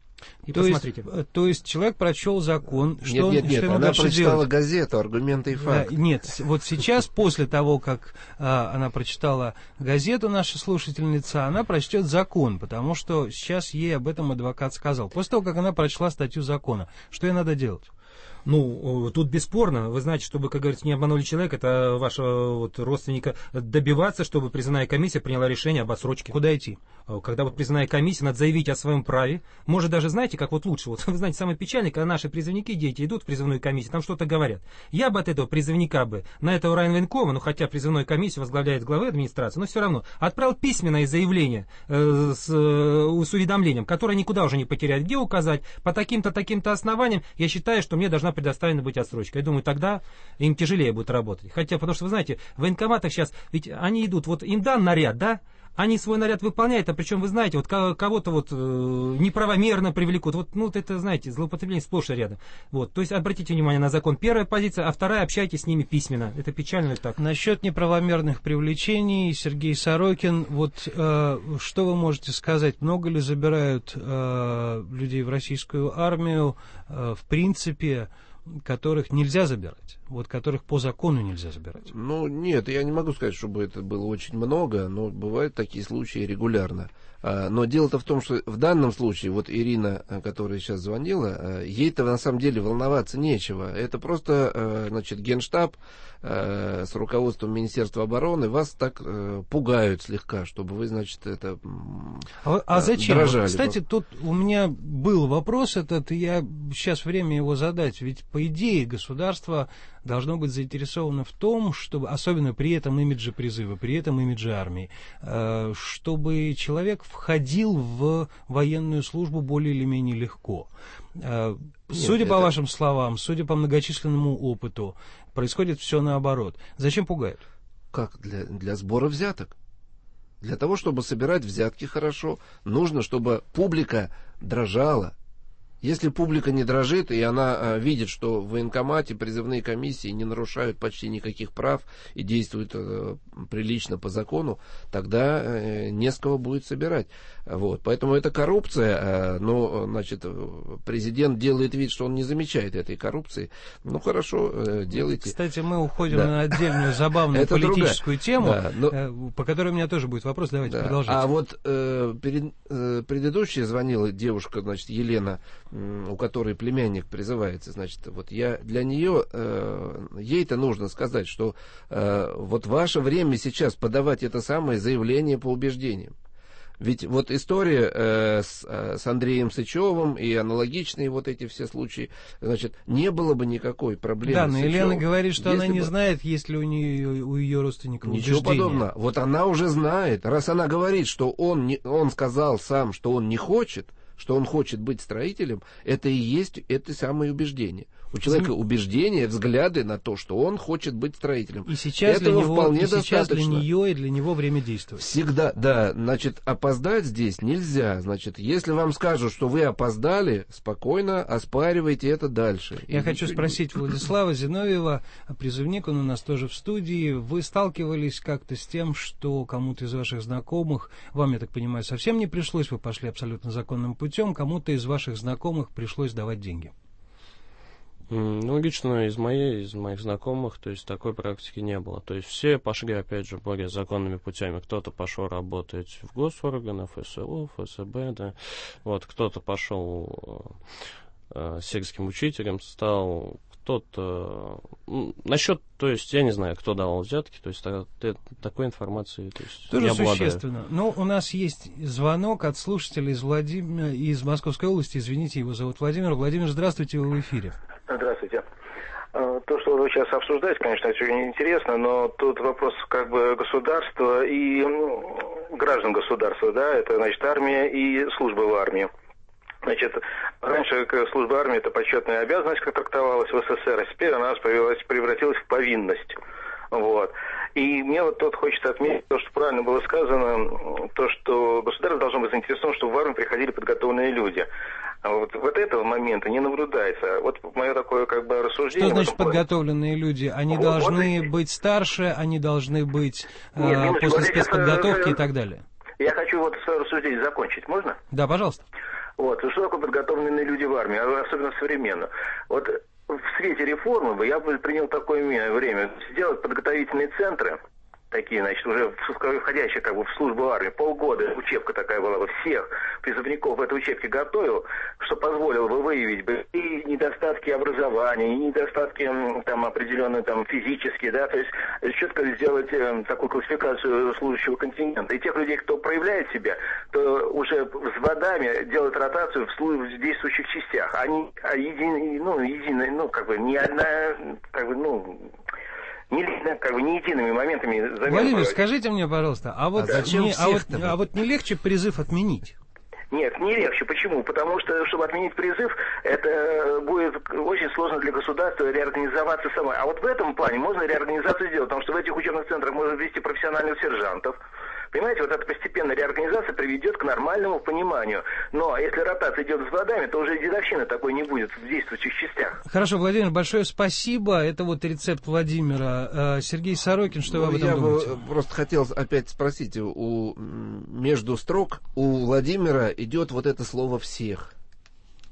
И посмотрите. То есть человек прочел закон, что Нет, ему она дальше прочитала делать? газету, аргументы и факты. Нет, вот сейчас, после того, как она прочитала газету, наша слушательница, она прочтет закон, потому что сейчас ей об этом адвокат сказал. После того, как она прочла статью закона, что ей надо делать? Ну, тут бесспорно, вы знаете, чтобы, как говорится, не обманули человека, это вашего родственника добиваться, чтобы призывная комиссия приняла решение об отсрочке. Куда идти? Когда вот призывная комиссия, надо заявить о своем праве. Может, даже, знаете, как вот лучше, вот вы знаете, самое печальное, когда наши призывники, дети, идут в призывную комиссию, там что-то говорят. Я бы от этого призывника на этого райвоенкома, хотя призывную комиссию возглавляет главы администрации, но все равно, отправил письменное заявление с уведомлением, которое никуда уже не потерять, где указать, по таким-то, таким-то основаниям, я считаю, что мне должна предоставлена быть отсрочка. Я думаю, тогда им тяжелее будет работать. Хотя, потому что, вы знаете, в военкоматах сейчас, ведь они идут, вот им дан наряд, да? Они свой наряд выполняют, а причем, вы знаете, вот кого-то вот неправомерно привлекут. Вот это, знаете, злоупотребление сплошь и рядом. Вот, то есть обратите внимание на закон. Первая позиция, а вторая, общайтесь с ними письменно. Это печально так. Насчет неправомерных привлечений, Сергей Сорокин, вот что вы можете сказать? Много ли забирают людей в российскую армию? В принципе, которых нельзя забирать, вот которых по закону нельзя забирать? Ну, нет, я не могу сказать, чтобы это было очень много, но бывают такие случаи регулярно. Но дело-то в том, что в данном случае, вот Ирина, которая сейчас звонила, ей-то на самом деле волноваться нечего. Это просто, значит, Генштаб с руководством Министерства обороны вас так пугают слегка, чтобы вы, значит, это зачем? дрожали. Вот, кстати, тут у меня был вопрос этот, и я сейчас время его задать. Ведь, по идее, государство должно быть заинтересовано в том, чтобы, особенно при этом имидже призыва, при этом имидже армии, чтобы человек входил в военную службу более или менее легко. Судя по вашим словам, судя по многочисленному опыту, происходит все наоборот. Зачем пугают? Как? Для сбора взяток. Для того, чтобы собирать взятки хорошо, нужно, чтобы публика дрожала. Если публика не дрожит, и она видит, что в военкомате призывные комиссии не нарушают почти никаких прав и действуют прилично по закону, тогда не с кого будет собирать. Вот. Поэтому это коррупция, но, значит, президент делает вид, что он не замечает этой коррупции. Ну, хорошо, делайте. Кстати, мы уходим на отдельную забавную политическую тему, по которой у меня тоже будет вопрос. Давайте продолжайте. А вот предыдущая звонила девушка, значит, Елена, у которой племянник призывается, значит, вот я для нее, ей-то нужно сказать, что вот ваше время сейчас подавать это самое заявление по убеждениям. Ведь вот история с Андреем Сычевым и аналогичные вот эти все случаи, значит, не было бы никакой проблемы. Да, но Елена говорит, что она не знает, есть ли у ее родственников ничего убеждения. Подобного. Вот она уже знает. Раз она говорит, что он сказал сам, что он не хочет, что он хочет быть строителем, это и есть это самое убеждение. У человека убеждения, взгляды на то, что он хочет быть строителем. И сейчас этого для него, вполне и сейчас достаточно. для нее и для него время действует. Всегда, да. Значит, опоздать здесь нельзя. Значит, если вам скажут, что вы опоздали, спокойно оспаривайте это дальше. Я хочу спросить Владислава Зиновьева, призывник, он у нас тоже в студии. Вы сталкивались как-то с тем, что кому-то из ваших знакомых, вам, я так понимаю, совсем не пришлось, вы пошли абсолютно законным путем, кому-то из ваших знакомых пришлось давать деньги? Ну, лично из моих знакомых, то есть такой практики не было. То есть все пошли, опять же, более законными путями. Кто-то пошел работать в госорганах, ФСО, ФСБ, да. Вот, кто-то пошел сельским учителем, стал, кто-то... насчет, то есть, я не знаю, кто давал взятки, то есть, такой информации, то есть, тоже не обладаю. Существенно. Но у нас есть звонок от слушателя из Московской области, извините, его зовут Владимир. Владимир, здравствуйте, вы в эфире. Здравствуйте. То, что вы сейчас обсуждаете, конечно, очень интересно, но тут вопрос как бы государства и граждан государства, да, это, значит, армия и служба в армии. Значит, раньше служба армии это почетная обязанность, как трактовалась в СССР, а теперь она превратилась в повинность. Вот. И мне вот тут хочется отметить то, что правильно было сказано, то, что государство должно быть заинтересовано, чтобы в армию приходили подготовленные люди. А вот этого момента не наблюдается. Вот мое такое как бы рассуждение. Что значит подготовленные люди? Они должны быть старше, они должны быть после спецподготовки и так далее. Я хочу вот свое рассуждение закончить. Можно? Да, пожалуйста. Вот. Что такое подготовленные люди в армии, особенно современно? Вот в свете реформы я бы принял такое время. Сделать подготовительные центры, такие, значит, уже входящие как бы в службу армии, полгода учебка такая была бы, всех призывников в этой учебке готовил, что позволило бы выявить бы и недостатки образования, и недостатки там определенные там физические, да, то есть четко сделать такую классификацию служащего контингента. И тех людей, кто проявляет себя, то уже взводами делать ротацию в действующих частях. Они едино, как бы не одна, как бы, не едиными моментами замены. Владимир, скажите мне, пожалуйста, а вот не легче призыв отменить? Нет, не легче. Почему? Потому что, чтобы отменить призыв, это будет очень сложно для государства реорганизоваться самой. А вот в этом плане можно реорганизацию сделать, потому что в этих учебных центрах можно ввести профессиональных сержантов. Понимаете, вот эта постепенная реорганизация приведет к нормальному пониманию. Но если ротация идет с водами, то уже дедовщины такой не будет в действующих частях. Хорошо, Владимир, большое спасибо. Это вот рецепт Владимира. Сергей Сорокин, что вы об этом думаете? Я просто хотел опять спросить, между строк у Владимира идет вот это слово «всех».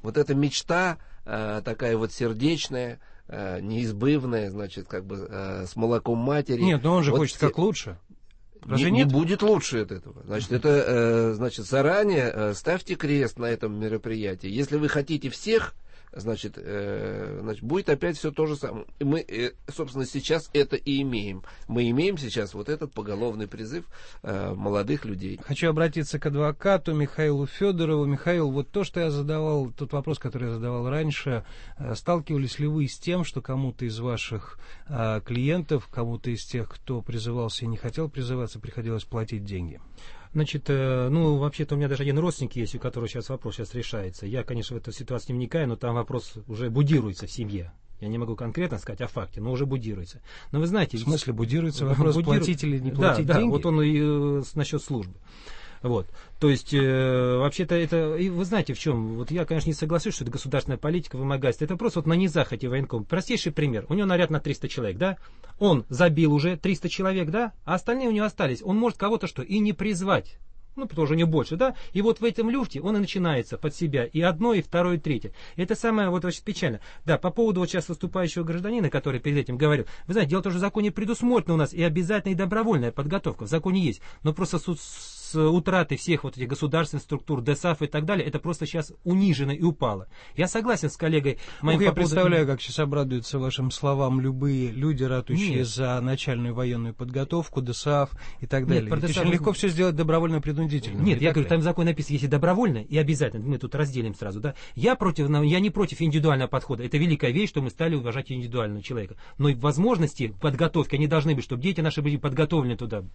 вот эта мечта такая вот сердечная, неизбывная, значит, как бы с молоком матери. Нет, но он же вот хочет как лучше. Не будет лучше от этого. Значит, это, значит, заранее ставьте крест на этом мероприятии. Если вы хотите всех, значит, будет опять все то же самое. И мы, собственно, сейчас это и имеем. Мы имеем сейчас вот этот поголовный призыв молодых людей. Хочу обратиться к адвокату Михаилу Федорову. Михаил, вот то, что я задавал, тот вопрос, который я задавал раньше, сталкивались ли вы с тем, что кому-то из ваших клиентов, кому-то из тех, кто призывался и не хотел призываться, приходилось платить деньги? Значит, ну, вообще-то у меня даже один родственник есть, у которого сейчас вопрос решается. Я, конечно, в эту ситуацию не вникаю, но там вопрос уже будируется в семье. Я не могу конкретно сказать о факте, но уже будируется. Но вы знаете... В смысле будируется вопрос, платить или не платить деньги? Да, вот он и насчет службы. Вот. То есть, вообще-то это... И вы знаете, в чем? Вот я, конечно, не соглашусь, что это государственная политика, вымогательство. Это просто вот на низах эти военкомы. Простейший пример. У него наряд на 300 человек, да? Он забил уже 300 человек, да? А остальные у него остались. Он может кого-то что? И не призвать. Ну, тоже не больше, да? И вот в этом люфте он и начинается под себя. И одно, и второе, и третье. Это самое вот очень печально. Да, по поводу вот сейчас выступающего гражданина, который перед этим говорил. Вы знаете, дело в том, что в законе предусмотрено у нас и обязательная, и добровольная подготовка. В законе есть. Но просто с утратой всех вот этих государственных структур, ДСАФ и так далее, это просто сейчас унижено и упало. Я согласен с коллегой моим. Я представляю, как сейчас обрадуются вашим словам любые люди, ратующие за начальную военную подготовку, ДСАФ и так далее. Нет, очень легко все сделать добровольно-принудительно. Нет, я говорю, там в законе написано, если добровольно и обязательно, мы тут разделим сразу, да. Я не против индивидуального подхода. Это великая вещь, что мы стали уважать индивидуального человека. Но и возможности подготовки, они должны быть, чтобы дети наши были подготовлены туда.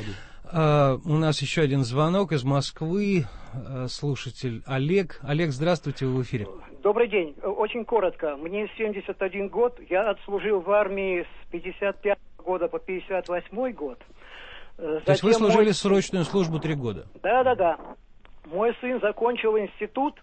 У нас еще один звонок из Москвы, слушатель Олег. Олег, здравствуйте, вы в эфире. Добрый день. Очень коротко. Мне 71 год. Я отслужил в армии с 55 года по 58 год. То есть вы служили срочную службу 3 года? Да. Мой сын закончил институт,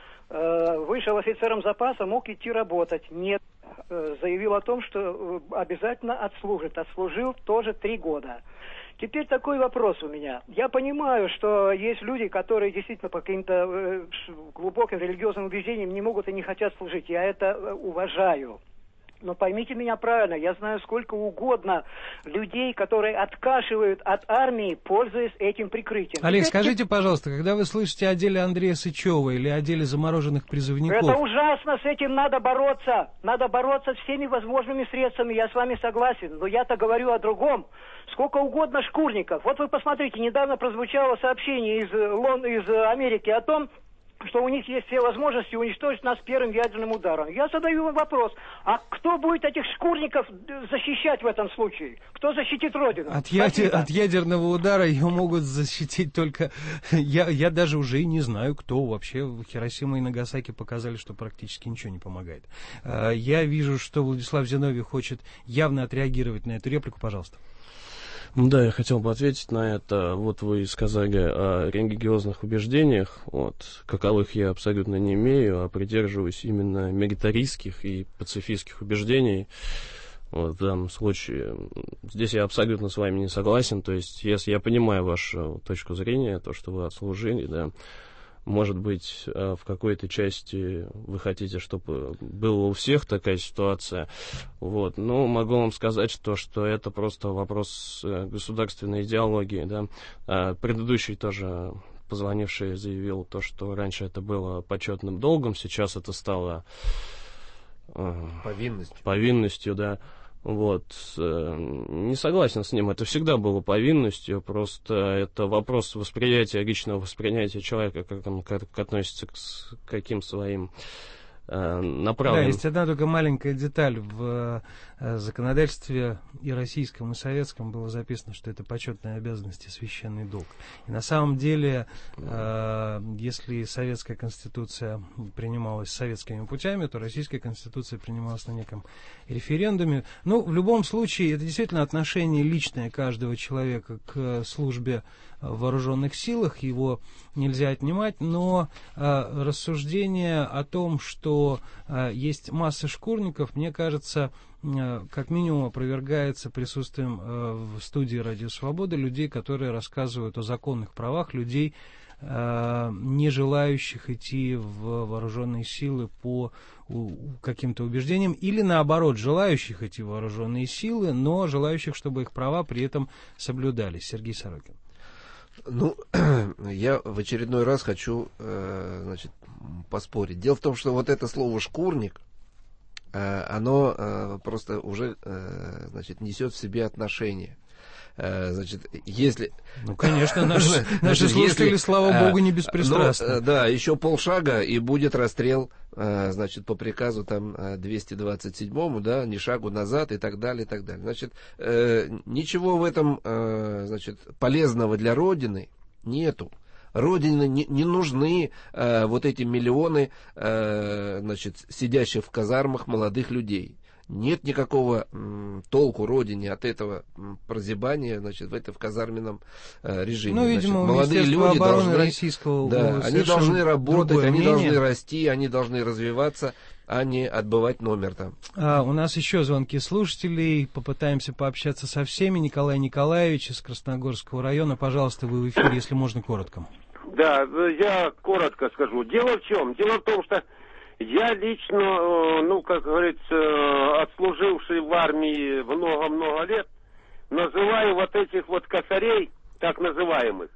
вышел офицером запаса, мог идти работать. Нет. Заявил о том, что обязательно отслужит. Отслужил тоже 3 года. Теперь такой вопрос у меня. Я понимаю, что есть люди, которые действительно по каким-то глубоким религиозным убеждениям не могут и не хотят служить. Я это уважаю. Но поймите меня правильно, я знаю сколько угодно людей, которые откашивают от армии, пользуясь этим прикрытием. Олег, скажите, пожалуйста, когда вы слышите о деле Андрея Сычева или о деле замороженных призывников... Это ужасно, с этим надо бороться. Надо бороться всеми возможными средствами, я с вами согласен. Но я-то говорю о другом. Сколько угодно шкурников. Вот вы посмотрите, недавно прозвучало сообщение из Америки о том, что у них есть все возможности уничтожить нас первым ядерным ударом. Я задаю вам вопрос, а кто будет этих шкурников защищать в этом случае? Кто защитит Родину? От ядерного удара ее могут защитить только... Я даже уже и не знаю, кто вообще. Хиросима и Нагасаки показали, что практически ничего не помогает. Я вижу, что Владислав Зиновьев хочет явно отреагировать на эту реплику. Пожалуйста. Да, я хотел бы ответить на это. Вот вы сказали о религиозных убеждениях, каковых я абсолютно не имею, а придерживаюсь именно милитаристских и пацифистских убеждений. В данном случае здесь я абсолютно с вами не согласен. То есть, если я понимаю вашу точку зрения, то, что вы отслужили, да, может быть, в какой-то части вы хотите, чтобы была у всех такая ситуация. Но могу вам сказать, что это просто вопрос государственной идеологии. Да. Предыдущий тоже позвонивший заявил то, что раньше это было почетным долгом, сейчас это стало повинностью, да. Не согласен с ним. Это всегда было повинностью, просто это вопрос восприятия, личного восприятия человека, как он относится к каким своим направлениям. Да, есть одна только маленькая деталь. В законодательстве и российском, и советском было записано, что это почетная обязанность и священный долг. И на самом деле, если советская конституция принималась советскими путями, то российская конституция принималась на неком референдуме. В любом случае, это действительно отношение личное каждого человека к службе в вооруженных силах, его нельзя отнимать, но рассуждение о том, что есть масса шкурников, мне кажется, как минимум опровергается присутствием в студии «Радио Свобода» людей, которые рассказывают о законных правах людей, не желающих идти в вооруженные силы по каким-то убеждениям, или наоборот, желающих идти в вооруженные силы, но желающих, чтобы их права при этом соблюдались. Сергей Сорокин. Ну, я в очередной раз хочу, поспорить. Дело в том, что вот это слово «шкурник», оно просто уже, несет в себе отношение. Если... Ну, конечно, наши слушатели, слава богу, не беспристрастны. Да, еще полшага, и будет расстрел, по приказу там 227-му, да, ни шагу назад и так далее, и так далее. Ничего в этом, полезного для Родины нету. Родине не нужны вот эти миллионы, сидящих в казармах молодых людей. Нет никакого толку Родине от этого прозябания, в казарменном режиме. Ну, видимо, молодые люди должны, российского, да, они должны работать, они должны расти, они должны развиваться, а не отбывать номер там. У нас еще звонки слушателей, попытаемся пообщаться со всеми. Николай Николаевич из Красногорского района, пожалуйста, вы в эфире, если можно, коротко. Да, я коротко скажу. Дело в чем? Дело в том, что я лично, как говорится, отслуживший в армии много-много лет, называю вот этих вот косарей, так называемых.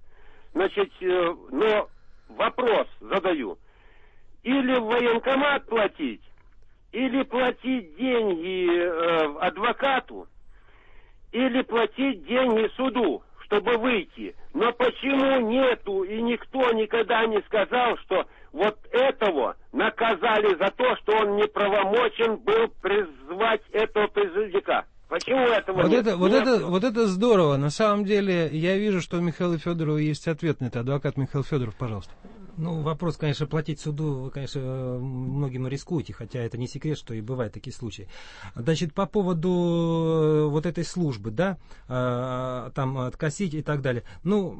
Но вопрос задаю. Или в военкомат платить, или платить деньги адвокату, или платить деньги суду, чтобы выйти. Но почему нету, и никто никогда не сказал, что вот этого наказали за то, что он неправомочен был призвать этого призывника? Почему этого нет? Вот это здорово. На самом деле, я вижу, что у Михаила Федорова есть ответ на это. Адвокат Михаил Федоров, пожалуйста. Ну, вопрос, конечно, платить суду, вы, конечно, многим рискуете, хотя это не секрет, что и бывают такие случаи. По поводу вот этой службы, да, там откосить и так далее.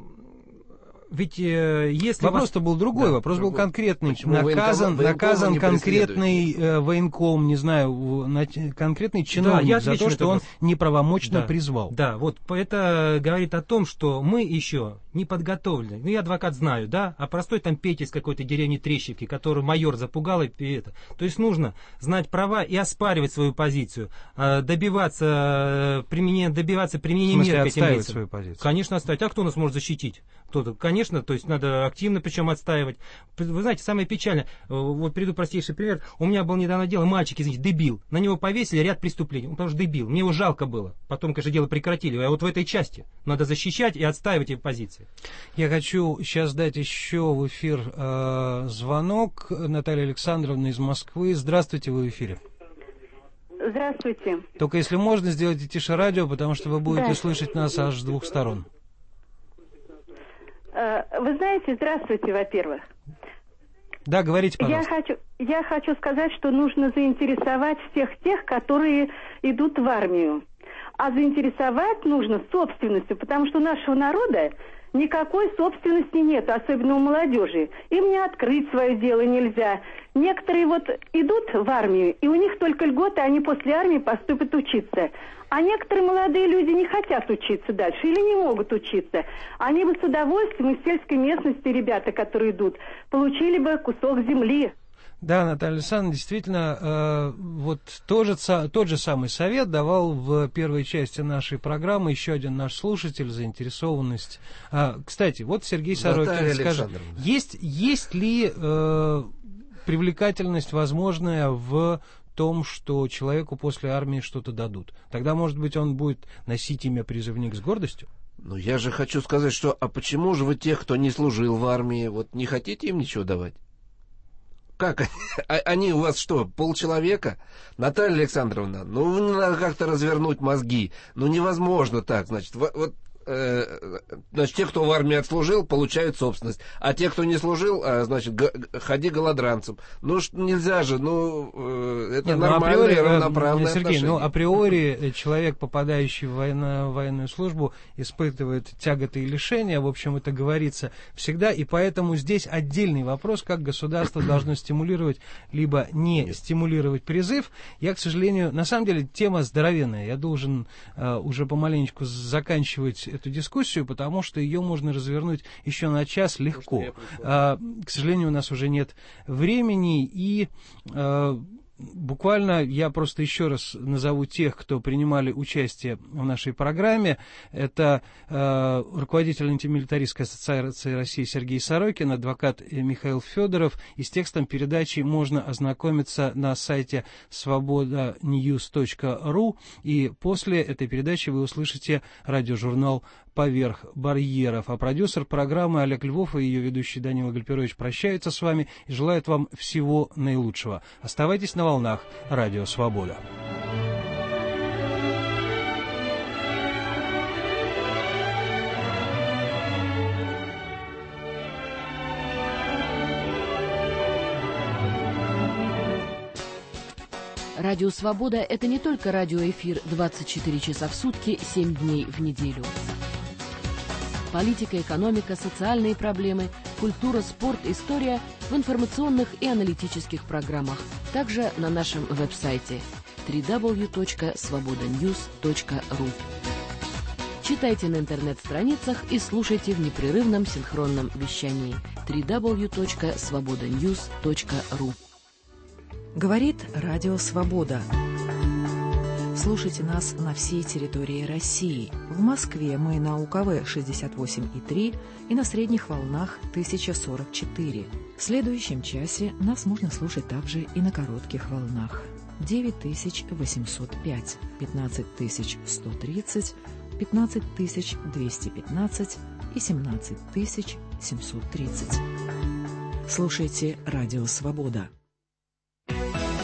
Ведь если вопрос-то был другой, да, вопрос был конкретный. Наказан конкретный военком, не знаю, конкретный чиновник за то, что он неправомочно призвал. Да, вот это говорит о том, что мы еще не подготовлены. Ну, я адвокат знаю, да, а простой там Петя из какой-то деревни Трещевки, который майор запугал и это. То есть нужно знать права и оспаривать свою позицию, добиваться применения мер к этим лицам. Свою позицию. Конечно, отставить. А кто нас может защитить? Кто-то, конечно, то есть надо активно причем отстаивать. Вы знаете, самое печальное, вот приведу простейший пример. У меня было недавно дело, мальчик, извините, дебил. На него повесили ряд преступлений. Он потому что дебил. Мне его жалко было. Потом, конечно, дело прекратили. А вот в этой части надо защищать и отстаивать его позиции. Я хочу сейчас дать еще в эфир звонок. Наталья Александровна из Москвы. Здравствуйте, вы в эфире. Здравствуйте. Только если можно, сделайте тише радио, потому что вы будете слышать нас аж с двух сторон. Вы знаете, здравствуйте, во-первых. Да, говорите, пожалуйста. Я хочу сказать, что нужно заинтересовать всех тех, которые идут в армию. А заинтересовать нужно собственностью, потому что у нашего народа никакой собственности нет, особенно у молодежи. Им не открыть свое дело нельзя. Некоторые вот идут в армию, и у них только льготы, они после армии поступят учиться. А некоторые молодые люди не хотят учиться дальше или не могут учиться. Они бы с удовольствием из сельской местности, ребята, которые идут, получили бы кусок земли. Да, Наталья Александровна, действительно, вот тот же самый совет давал в первой части нашей программы еще один наш слушатель, заинтересованность. Кстати, вот Сергей Сорокин скажет, есть ли привлекательность возможная в том, что человеку после армии что-то дадут? Тогда, может быть, он будет носить имя призывник с гордостью? Ну, я же хочу сказать, что, а почему же вы тех, кто не служил в армии, вот не хотите им ничего давать? Как? Они у вас что, полчеловека? Наталья Александровна, ну, надо как-то развернуть мозги. Ну, невозможно так, значит, значит, те, кто в армии отслужил, получают собственность. А те, кто не служил, значит, ходи голодранцем. Ну, нельзя же, это нормальное и равноправное отношение. Априори человек, попадающий в военную службу, испытывает тяготы и лишения, в общем, это говорится всегда, и поэтому здесь отдельный вопрос, как государство должно стимулировать, либо не стимулировать призыв. Я, к сожалению, на самом деле, тема здоровенная, я должен уже помаленечку заканчивать эту дискуссию, потому что ее можно развернуть еще на час легко. К сожалению, у нас уже нет времени, и буквально я просто еще раз назову тех, кто принимали участие в нашей программе. Это руководитель антимилитаристской ассоциации России Сергей Сорокин, адвокат Михаил Федоров. И с текстом передачи можно ознакомиться на сайте svobodanews.ru. И после этой передачи вы услышите радиожурнал «Поверх барьеров». А продюсер программы Олег Львов и ее ведущий Данила Гальперович прощаются с вами и желают вам всего наилучшего. Оставайтесь на волнах Радио Свобода. Радио «Свобода» — это не только радиоэфир 24 часа в сутки, 7 дней в неделю. Политика, экономика, социальные проблемы, культура, спорт, история в информационных и аналитических программах. Также на нашем веб-сайте www.svobodanews.ru. Читайте на интернет-страницах и слушайте в непрерывном синхронном вещании www.svobodanews.ru. Говорит Радио Свобода. Слушайте нас на всей территории России. В Москве мы на УКВ 68,3 и на средних волнах 1044. В следующем часе нас можно слушать также и на коротких волнах 9805, 15130, 15215 и 17730. Слушайте Радио Свобода.